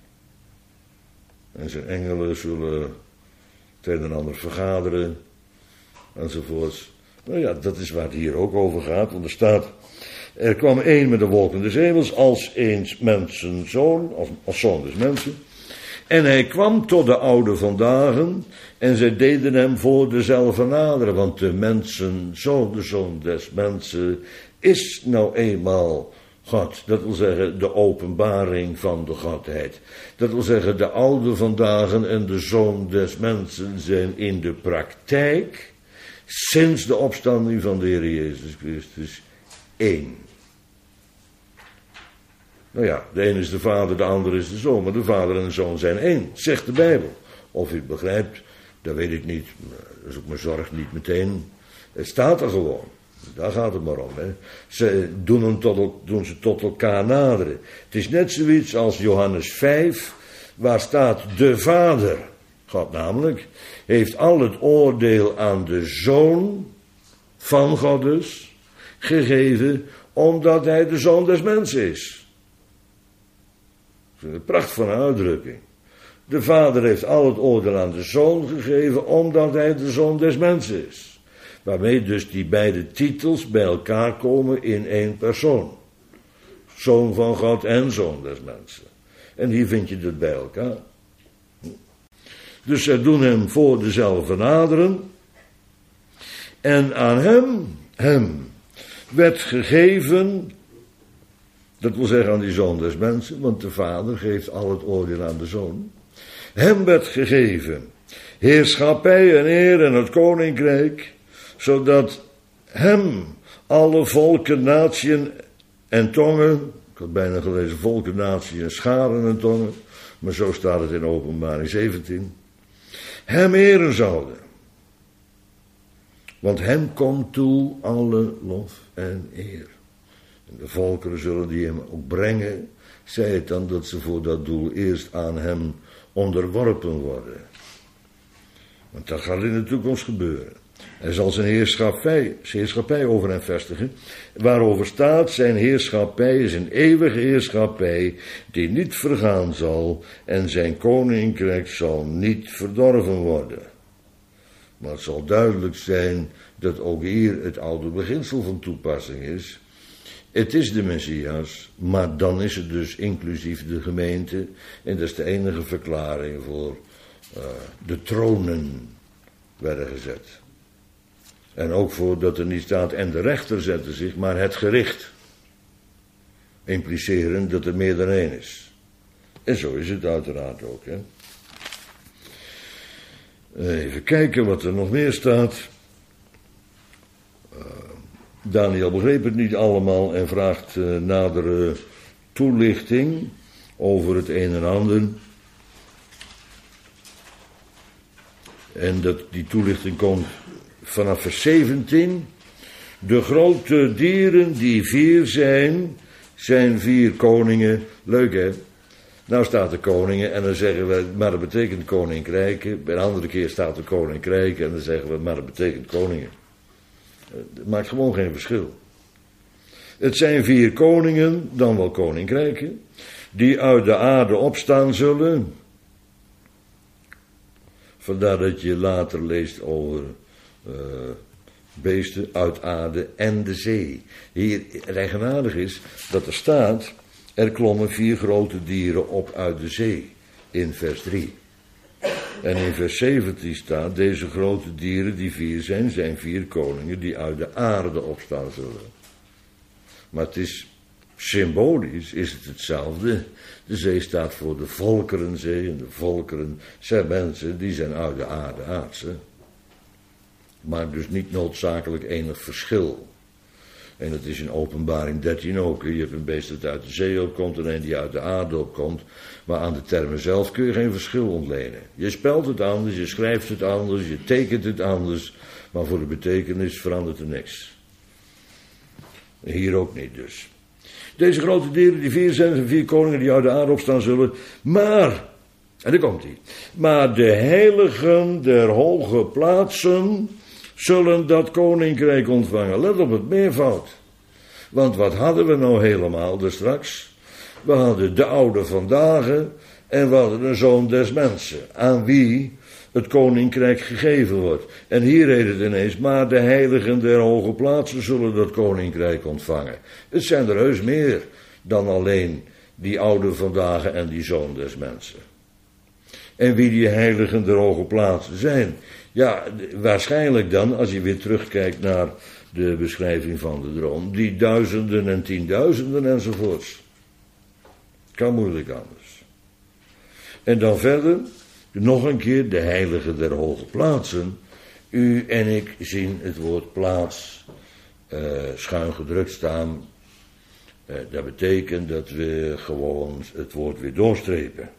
En zijn engelen zullen het een en ander vergaderen. Enzovoorts. Nou ja, dat is waar het hier ook over gaat. Want er staat... Er kwam één met de wolken des hemels als eens mensenzoon, als zoon des mensen. En hij kwam tot de oude van dagen en zij deden hem voor dezelfde naderen. Want de mensenzoon, de zoon des mensen, is nou eenmaal God. Dat wil zeggen de openbaring van de Godheid. Dat wil zeggen de oude van dagen en de zoon des mensen zijn in de praktijk, sinds de opstanding van de Heer Jezus Christus, één. Nou ja, de een is de vader, de ander is de zoon, maar de vader en de zoon zijn één, zegt de Bijbel. Of u het begrijpt, dat weet ik niet, dat is ook mijn zorg niet meteen. Het staat er gewoon, daar gaat het maar om. Hè. Ze doen ze tot elkaar naderen. Het is net zoiets als Johannes 5, waar staat de vader, God namelijk, heeft al het oordeel aan de zoon van God dus gegeven, omdat hij de zoon des mensen is. Dat is een pracht van een uitdrukking. De vader heeft al het oordeel aan de zoon gegeven, omdat hij de zoon des mensen is. Waarmee dus die beide titels bij elkaar komen in één persoon. Zoon van God en zoon des mensen. En hier vind je dat bij elkaar. Dus zij doen hem voor dezelfde naderen. En aan hem werd gegeven, dat wil zeggen aan die zoon des mensen, want de vader geeft al het oordeel aan de zoon. Hem werd gegeven heerschappij en eer en het koninkrijk, zodat hem alle volken, natieën en tongen, ik had bijna gelezen volken, natieën en scharen en tongen, maar zo staat het in Openbaring 17, hem eren zouden. Want hem komt toe alle lof en eer. En de volkeren zullen die hem ook brengen, zei het dan dat ze voor dat doel eerst aan hem onderworpen worden. Want dat gaat in de toekomst gebeuren. Hij zal zijn heerschappij over hen vestigen, waarover staat: zijn heerschappij is een eeuwige heerschappij die niet vergaan zal en zijn koninkrijk zal niet verdorven worden. Maar het zal duidelijk zijn dat ook hier het oude beginsel van toepassing is. Het is de Messias, maar dan is het dus inclusief de gemeente. En dat is de enige verklaring voor de tronen werden gezet. En ook voor dat er niet staat en de rechter zette zich, maar het gericht. Implicerend dat er meer dan één is. En zo is het uiteraard ook. Hè? Even kijken wat er nog meer staat. Daniel begreep het niet allemaal en vraagt nadere toelichting over het een en ander. En die toelichting komt vanaf vers 17. De grote dieren die 4 zijn 4 koningen. Leuk hè? Nou staat de koningen en dan zeggen we, maar dat betekent koninkrijken. Bij een andere keer staat er koninkrijken en dan zeggen we, maar dat betekent koningen. Het maakt gewoon geen verschil. Het zijn 4 koningen, dan wel koninkrijken, die uit de aarde opstaan zullen. Vandaar dat je later leest over beesten uit aarde en de zee. Hier eigenaardig is dat er staat, er klommen 4 grote dieren op uit de zee, in vers 3. En in vers 17 staat, deze grote dieren die 4 zijn 4 koningen die uit de aarde opstaan zullen. Maar het is symbolisch, is het hetzelfde. De zee staat voor de volkerenzee en de volkeren zijn mensen die zijn uit de aarde aardse. Maar dus niet noodzakelijk enig verschil. En dat is in Openbaring 13 ook. Je hebt een beest dat uit de zee opkomt en een die uit de aarde opkomt. Maar aan de termen zelf kun je geen verschil ontlenen. Je spelt het anders, je schrijft het anders, je tekent het anders. Maar voor de betekenis verandert er niks. Hier ook niet dus. Deze grote dieren die 4 zijn 4 koningen die uit de aarde opstaan zullen. Maar, en daar komt hij. Maar de heiligen der hoge plaatsen zullen dat koninkrijk ontvangen. Let op het meervoud. Want wat hadden we nou helemaal dus straks? We hadden de oude vandaag en we hadden een zoon des mensen. Aan wie het koninkrijk gegeven wordt. En hier heet het ineens, maar de heiligen der hoge plaatsen zullen dat koninkrijk ontvangen. Het zijn er heus meer dan alleen die oude vandaag en die zoon des mensen. En wie die heiligen der hoge plaatsen zijn. Ja, waarschijnlijk dan, als je weer terugkijkt naar de beschrijving van de droom, die duizenden en tienduizenden enzovoorts. Kan moeilijk anders. En dan verder, nog een keer, de heiligen der hoge plaatsen. U en ik zien het woord plaats schuin gedrukt staan. Dat betekent dat we gewoon het woord weer doorstrepen.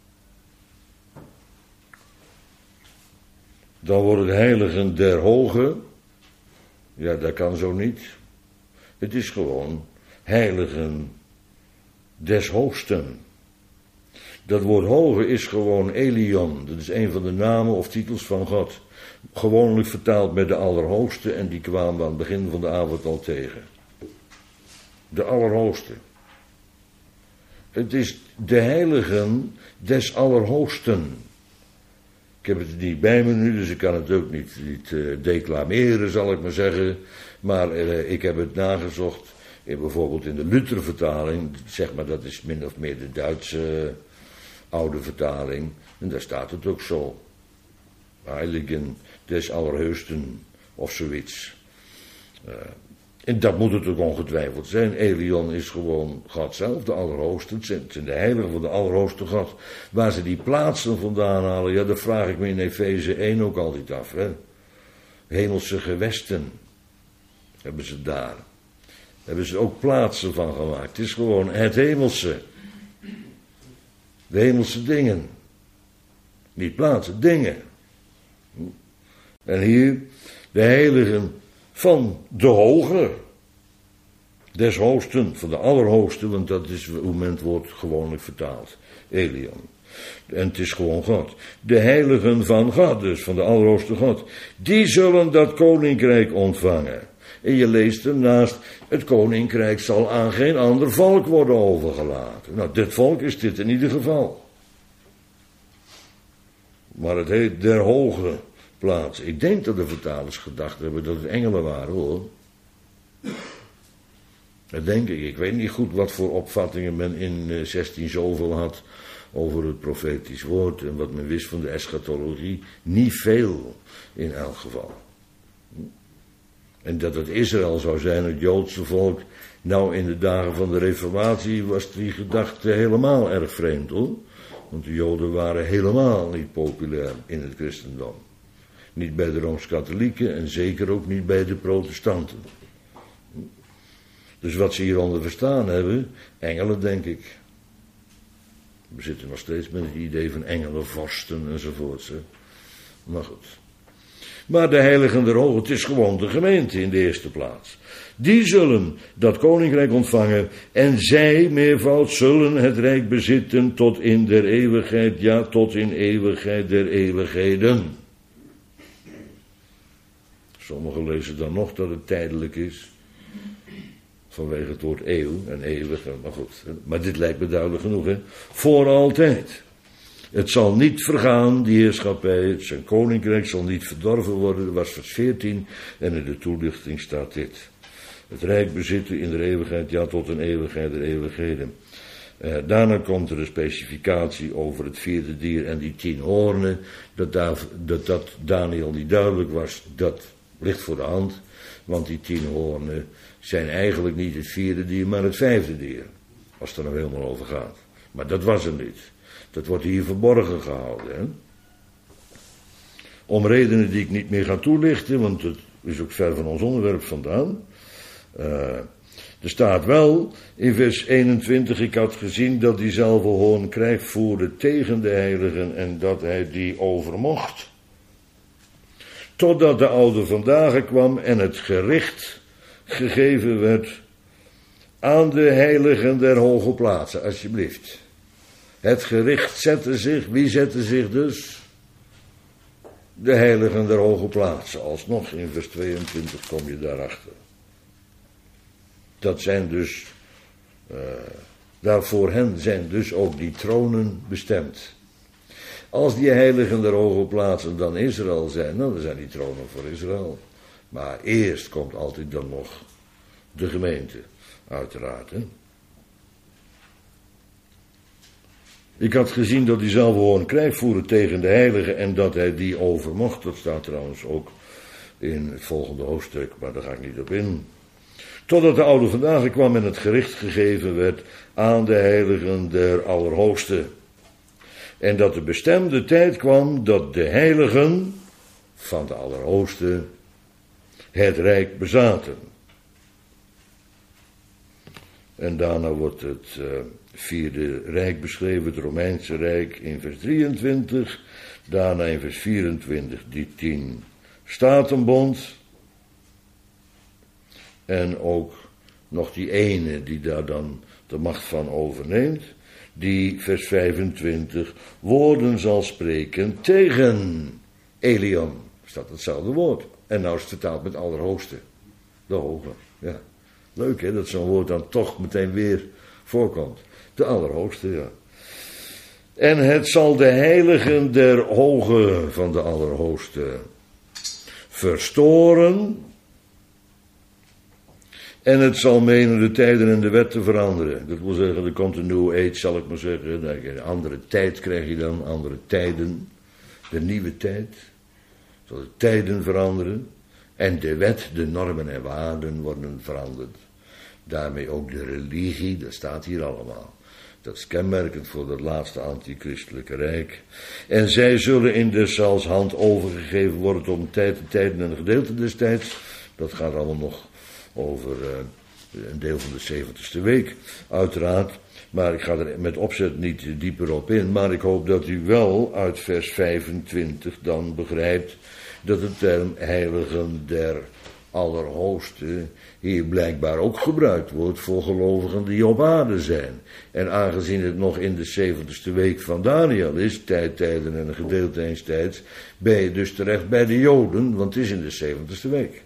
Dan worden de heiligen der hoge. Ja, dat kan zo niet. Het is gewoon heiligen des hoogsten. Dat woord hoge is gewoon Elion. Dat is een van de namen of titels van God. Gewoonlijk vertaald met de Allerhoogste. En die kwamen we aan het begin van de avond al tegen. De Allerhoogste. Het is de heiligen des Allerhoogsten. Ik heb het niet bij me nu, dus ik kan het ook niet declameren, zal ik maar zeggen. Maar ik heb het nagezocht, bijvoorbeeld in de Luther-vertaling, zeg maar, dat is min of meer de Duitse oude vertaling. En daar staat het ook zo. Heiligen des Allerhoogsten, of zoiets. En dat moet het ook ongetwijfeld zijn. Elion is gewoon God zelf, de Allerhoogste. Het zijn de heiligen van de Allerhoogste God. Waar ze die plaatsen vandaan halen, ja, dat vraag ik me in Efeze 1 ook altijd af. Hè? Hemelse gewesten hebben ze daar. Hebben ze ook plaatsen van gemaakt. Het is gewoon het hemelse. De hemelse dingen. Niet plaatsen, dingen. En hier de heiligen van de hoge, des hoogsten, van de Allerhoogste, want dat is hoe men het woord gewoonlijk vertaald. Elion. En het is gewoon God. De heiligen van God, dus van de Allerhoogste God. Die zullen dat koninkrijk ontvangen. En je leest ernaast, het koninkrijk zal aan geen ander volk worden overgelaten. Nou, dit volk is dit in ieder geval. Maar het heet der hoge plaats. Ik denk dat de vertalers gedacht hebben dat het engelen waren, hoor. Dat denk ik. Ik weet niet goed wat voor opvattingen men in 16 zoveel had over het profetisch woord en wat men wist van de eschatologie. Niet veel, in elk geval. En dat het Israël zou zijn, het Joodse volk. Nou, in de dagen van de Reformatie was die gedachte helemaal erg vreemd, hoor. Want de Joden waren helemaal niet populair in het christendom. Niet bij de Rooms-Katholieken en zeker ook niet bij de protestanten. Dus wat ze hieronder verstaan hebben, engelen, denk ik. We zitten nog steeds met het idee van engelen, vorsten enzovoort. Maar goed. Maar de heiligen der hoge, het is gewoon de gemeente in de eerste plaats. Die zullen dat koninkrijk ontvangen en zij, meervoud, zullen het rijk bezitten tot in der eeuwigheid, ja, tot in eeuwigheid der eeuwigheden. Sommigen lezen dan nog dat het tijdelijk is. Vanwege het woord eeuw en eeuwig, maar goed. Maar dit lijkt me duidelijk genoeg, hè. Voor altijd. Het zal niet vergaan, die heerschappij, zijn koninkrijk zal niet verdorven worden, dat was vers 14, en in de toelichting staat dit. Het rijk bezitten in de eeuwigheid, ja, tot een eeuwigheid der eeuwigheden. Daarna komt er een specificatie over het vierde dier en die 10 hoornen, dat Daniel niet duidelijk was, dat ligt voor de hand, want die 10 hoornen zijn eigenlijk niet het vierde dier, maar het 5e dier, als het er nou helemaal over gaat. Maar dat was er niet. Dat wordt hier verborgen gehouden. Hè? Om redenen die ik niet meer ga toelichten, want het is ook ver van ons onderwerp vandaan. Er staat wel in vers 21, ik had gezien dat diezelfde hoorn krijg voerde tegen de heiligen en dat hij die overmocht. Totdat de oude vandaag kwam en het gericht gegeven werd aan de heiligen der hoge plaatsen, alsjeblieft. Het gericht zette zich, wie zette zich dus? De heiligen der hoge plaatsen. Alsnog in vers 22 kom je daarachter. Dat zijn dus, daarvoor hen zijn dus ook die tronen bestemd. Als die heiligen der hoge plaatsen dan Israël zijn, nou dan zijn die tronen voor Israël. Maar eerst komt altijd dan nog de gemeente, uiteraard, hè. Ik had gezien dat diezelfde hoorn krijg voerde tegen de heilige en dat hij die overmocht. Dat staat trouwens ook in het volgende hoofdstuk, maar daar ga ik niet op in. Totdat de oude vandaag kwam en het gericht gegeven werd aan de heiligen der Allerhoogste. En dat de bestemde tijd kwam dat de heiligen van de Allerhoogste het rijk bezaten. En daarna wordt het vierde rijk beschreven, het Romeinse Rijk in vers 23. Daarna in vers 24 die 10 statenbond. En ook nog die ene die daar dan de macht van overneemt. Die vers 25 woorden zal spreken tegen Elion. Staat hetzelfde woord. En nou is het vertaald met Allerhoogste. De hoge, ja. Leuk hè, dat zo'n woord dan toch meteen weer voorkomt. De Allerhoogste, ja. En het zal de heiligen der hoge van de Allerhoogste verstoren. En het zal menen de tijden en de wetten veranderen. Dat wil zeggen, er komt een new age, zal ik maar zeggen. Een andere tijd krijg je dan, andere tijden. De nieuwe tijd. Zal de tijden veranderen. En de wet, de normen en waarden worden veranderd. Daarmee ook de religie, dat staat hier allemaal. Dat is kenmerkend voor dat laatste antichristelijke rijk. En zij zullen in deszelfs hand overgegeven worden tot een tijd, de tijden en een gedeelte des tijds. Dat gaat allemaal nog over een deel van de 70ste week, uiteraard. Maar ik ga er met opzet niet dieper op in. Maar ik hoop dat u wel uit vers 25 dan begrijpt dat de term heiligen der Allerhoogste hier blijkbaar ook gebruikt wordt voor gelovigen die op aarde zijn. En aangezien het nog in de 70ste week van Daniel is, tijdtijden en een gedeelte eens tijds, ben je dus terecht bij de Joden, want het is in de 70ste week.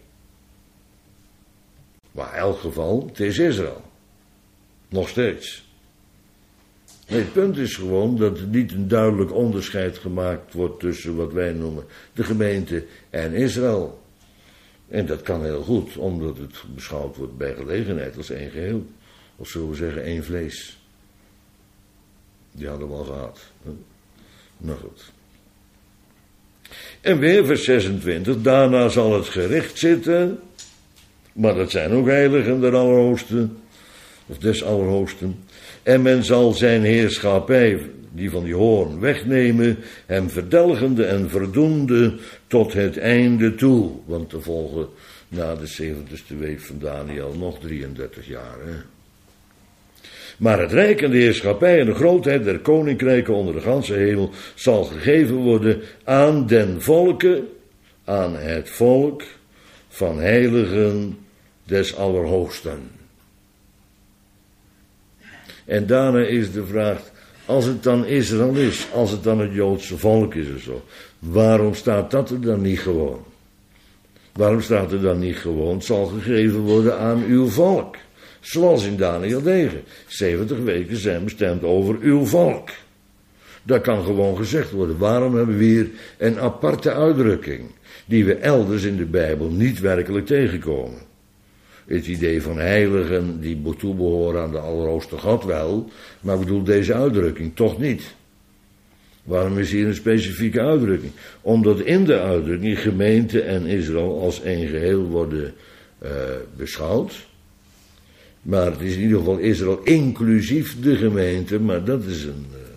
Maar in elk geval, het is Israël. Nog steeds. Nee, het punt is gewoon dat er niet een duidelijk onderscheid gemaakt wordt tussen wat wij noemen de gemeente en Israël. En dat kan heel goed, omdat het beschouwd wordt bij gelegenheid als één geheel. Of zullen we zeggen één vlees. Die hadden we al gehad. Nou goed. En weer vers 26. Daarna zal het gericht zitten. Maar dat zijn ook heiligen der Allerhoogsten. Of des Allerhoogsten. En men zal zijn heerschappij, die van die hoorn, wegnemen, hem verdelgende en verdoende tot het einde toe. Want er volgen na de 70ste week van Daniel nog 33 jaar. Hè? Maar het rijk en de heerschappij en de grootheid der koninkrijken onder de ganse hemel zal gegeven worden aan den volken, aan het volk van heiligen des Allerhoogsten. En daarna is de vraag, als het dan Israël is, als het dan het Joodse volk is of zo, waarom staat dat er dan niet gewoon? Waarom staat er dan niet gewoon, het zal gegeven worden aan uw volk? Zoals in Daniel 9, 70 weken zijn bestemd over uw volk. Dat kan gewoon gezegd worden. Waarom hebben we hier een aparte uitdrukking, die we elders in de Bijbel niet werkelijk tegenkomen? Het idee van heiligen die toebehoren aan de Allerhoogste God wel, maar ik bedoel deze uitdrukking toch niet. Waarom is hier een specifieke uitdrukking? Omdat in de uitdrukking gemeente en Israël als één geheel worden beschouwd. Maar het is in ieder geval Israël inclusief de gemeente, maar dat is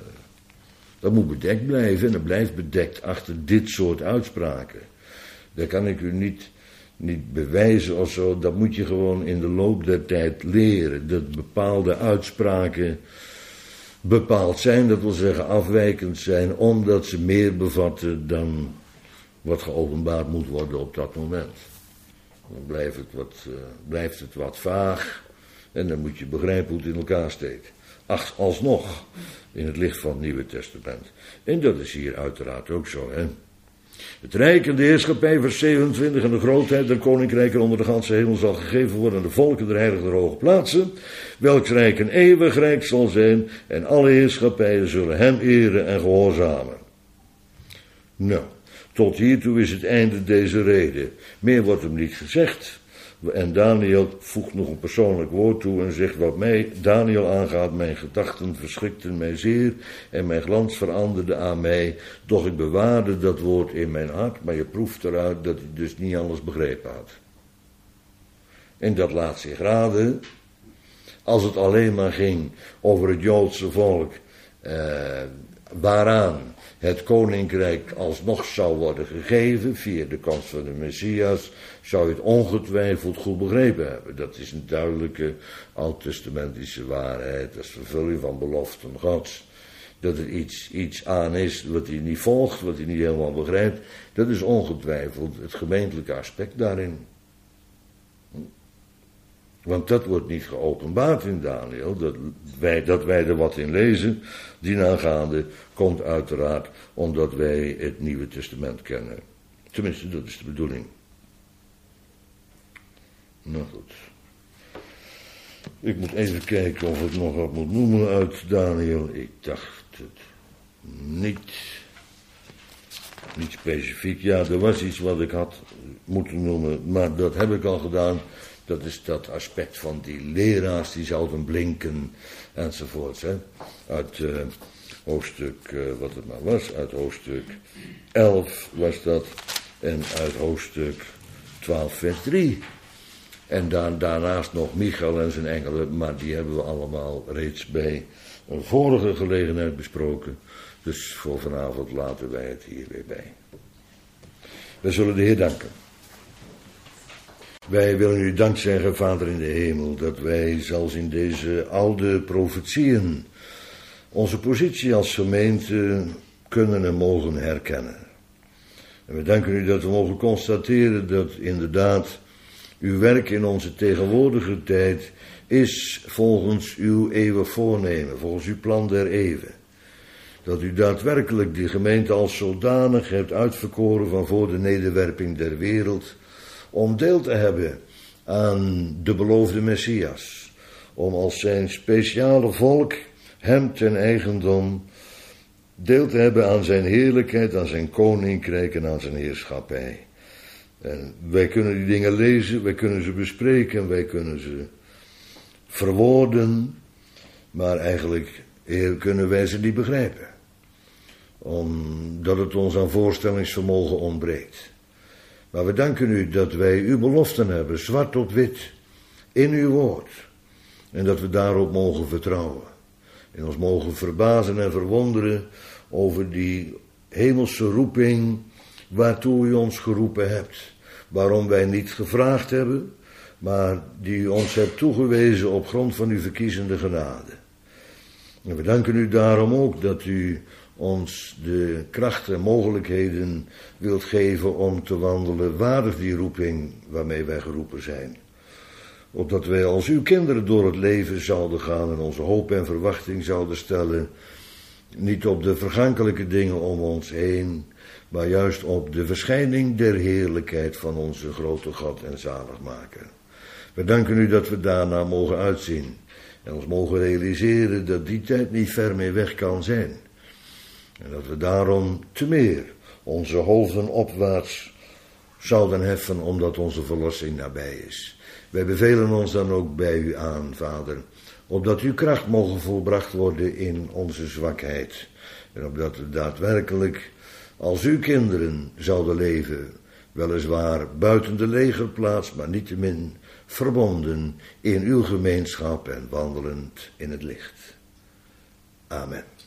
dat moet bedekt blijven en dat blijft bedekt achter dit soort uitspraken. Daar kan ik u niet bewijzen of zo, dat moet je gewoon in de loop der tijd leren. Dat bepaalde uitspraken bepaald zijn, dat wil zeggen afwijkend zijn, omdat ze meer bevatten dan wat geopenbaard moet worden op dat moment. Dan blijft het wat vaag en dan moet je begrijpen hoe het in elkaar steekt. Alsnog in het licht van het Nieuwe Testament. En dat is hier uiteraard ook zo, hè. Het rijk en de heerschappij, vers 27, en de grootheid der koninkrijken onder de ganse hemel zal gegeven worden aan de volken der heiligen der hoge plaatsen, welks rijk een eeuwig rijk zal zijn, en alle heerschappijen zullen hem eren en gehoorzamen. Nou, tot hiertoe is het einde deze reden. Meer wordt hem niet gezegd. En Daniel voegt nog een persoonlijk woord toe en zegt, wat mij, Daniel aangaat, mijn gedachten verschrikten mij zeer en mijn glans veranderde aan mij, doch ik bewaarde dat woord in mijn hart, maar je proeft eruit dat hij dus niet alles begrepen had. En dat laat zich raden, als het alleen maar ging over het Joodse volk, waaraan het koninkrijk alsnog zou worden gegeven via de komst van de Messias, zou je het ongetwijfeld goed begrepen hebben. Dat is een duidelijke oud-testamentische waarheid, dat is vervulling van beloften Gods. Dat er iets aan is wat hij niet volgt, wat hij niet helemaal begrijpt, dat is ongetwijfeld het gemeentelijke aspect daarin. Want dat wordt niet geopenbaard in Daniel, dat wij er wat in lezen, dienaangaande komt uiteraard omdat wij het Nieuwe Testament kennen. Tenminste, dat is de bedoeling. Nou goed. Ik moet even kijken of ik nog wat moet noemen uit Daniel. Ik dacht het niet specifiek. Ja, er was iets wat ik had moeten noemen, maar dat heb ik al gedaan. Dat is dat aspect van die leraars die zouden blinken enzovoorts. Hè. Uit hoofdstuk, wat het maar was, uit hoofdstuk 11 was dat. En uit hoofdstuk 12 vers 3. En daarnaast nog Michael en zijn engelen, maar die hebben we allemaal reeds bij een vorige gelegenheid besproken. Dus voor vanavond laten wij het hier weer bij. We zullen de Heer danken. Wij willen u dank zeggen, Vader in de hemel, dat wij zelfs in deze oude profetieën onze positie als gemeente kunnen en mogen herkennen. En we danken u dat we mogen constateren dat inderdaad Uw werk in onze tegenwoordige tijd is volgens uw eeuwig voornemen, volgens uw plan der eeuwen. Dat u daadwerkelijk die gemeente als zodanig hebt uitverkoren van voor de nederwerping der wereld, om deel te hebben aan de beloofde Messias, om als zijn speciale volk hem ten eigendom deel te hebben aan zijn heerlijkheid, aan zijn koninkrijk en aan zijn heerschappij. En wij kunnen die dingen lezen, wij kunnen ze bespreken, wij kunnen ze verwoorden, maar eigenlijk kunnen wij ze niet begrijpen. Omdat het ons aan voorstellingsvermogen ontbreekt. Maar we danken u dat wij uw beloften hebben, zwart op wit, in uw woord. En dat we daarop mogen vertrouwen. En ons mogen verbazen en verwonderen over die hemelse roeping waartoe u ons geroepen hebt. Waarom wij niet gevraagd hebben, maar die u ons hebt toegewezen op grond van uw verkiezende genade. En we danken u daarom ook dat u ons de kracht en mogelijkheden wilt geven om te wandelen waardig die roeping waarmee wij geroepen zijn. Opdat wij als uw kinderen door het leven zouden gaan en onze hoop en verwachting zouden stellen, niet op de vergankelijke dingen om ons heen, maar juist op de verschijning der heerlijkheid van onze grote God en zaligmaker. We danken u dat we daarna mogen uitzien en ons mogen realiseren dat die tijd niet ver meer weg kan zijn. En dat we daarom te meer onze hoofden opwaarts zouden heffen, omdat onze verlossing nabij is. Wij bevelen ons dan ook bij u aan, Vader, opdat uw kracht mogen volbracht worden in onze zwakheid. En opdat we daadwerkelijk als uw kinderen zouden leven, weliswaar buiten de legerplaats, maar niettemin verbonden in uw gemeenschap en wandelend in het licht. Amen.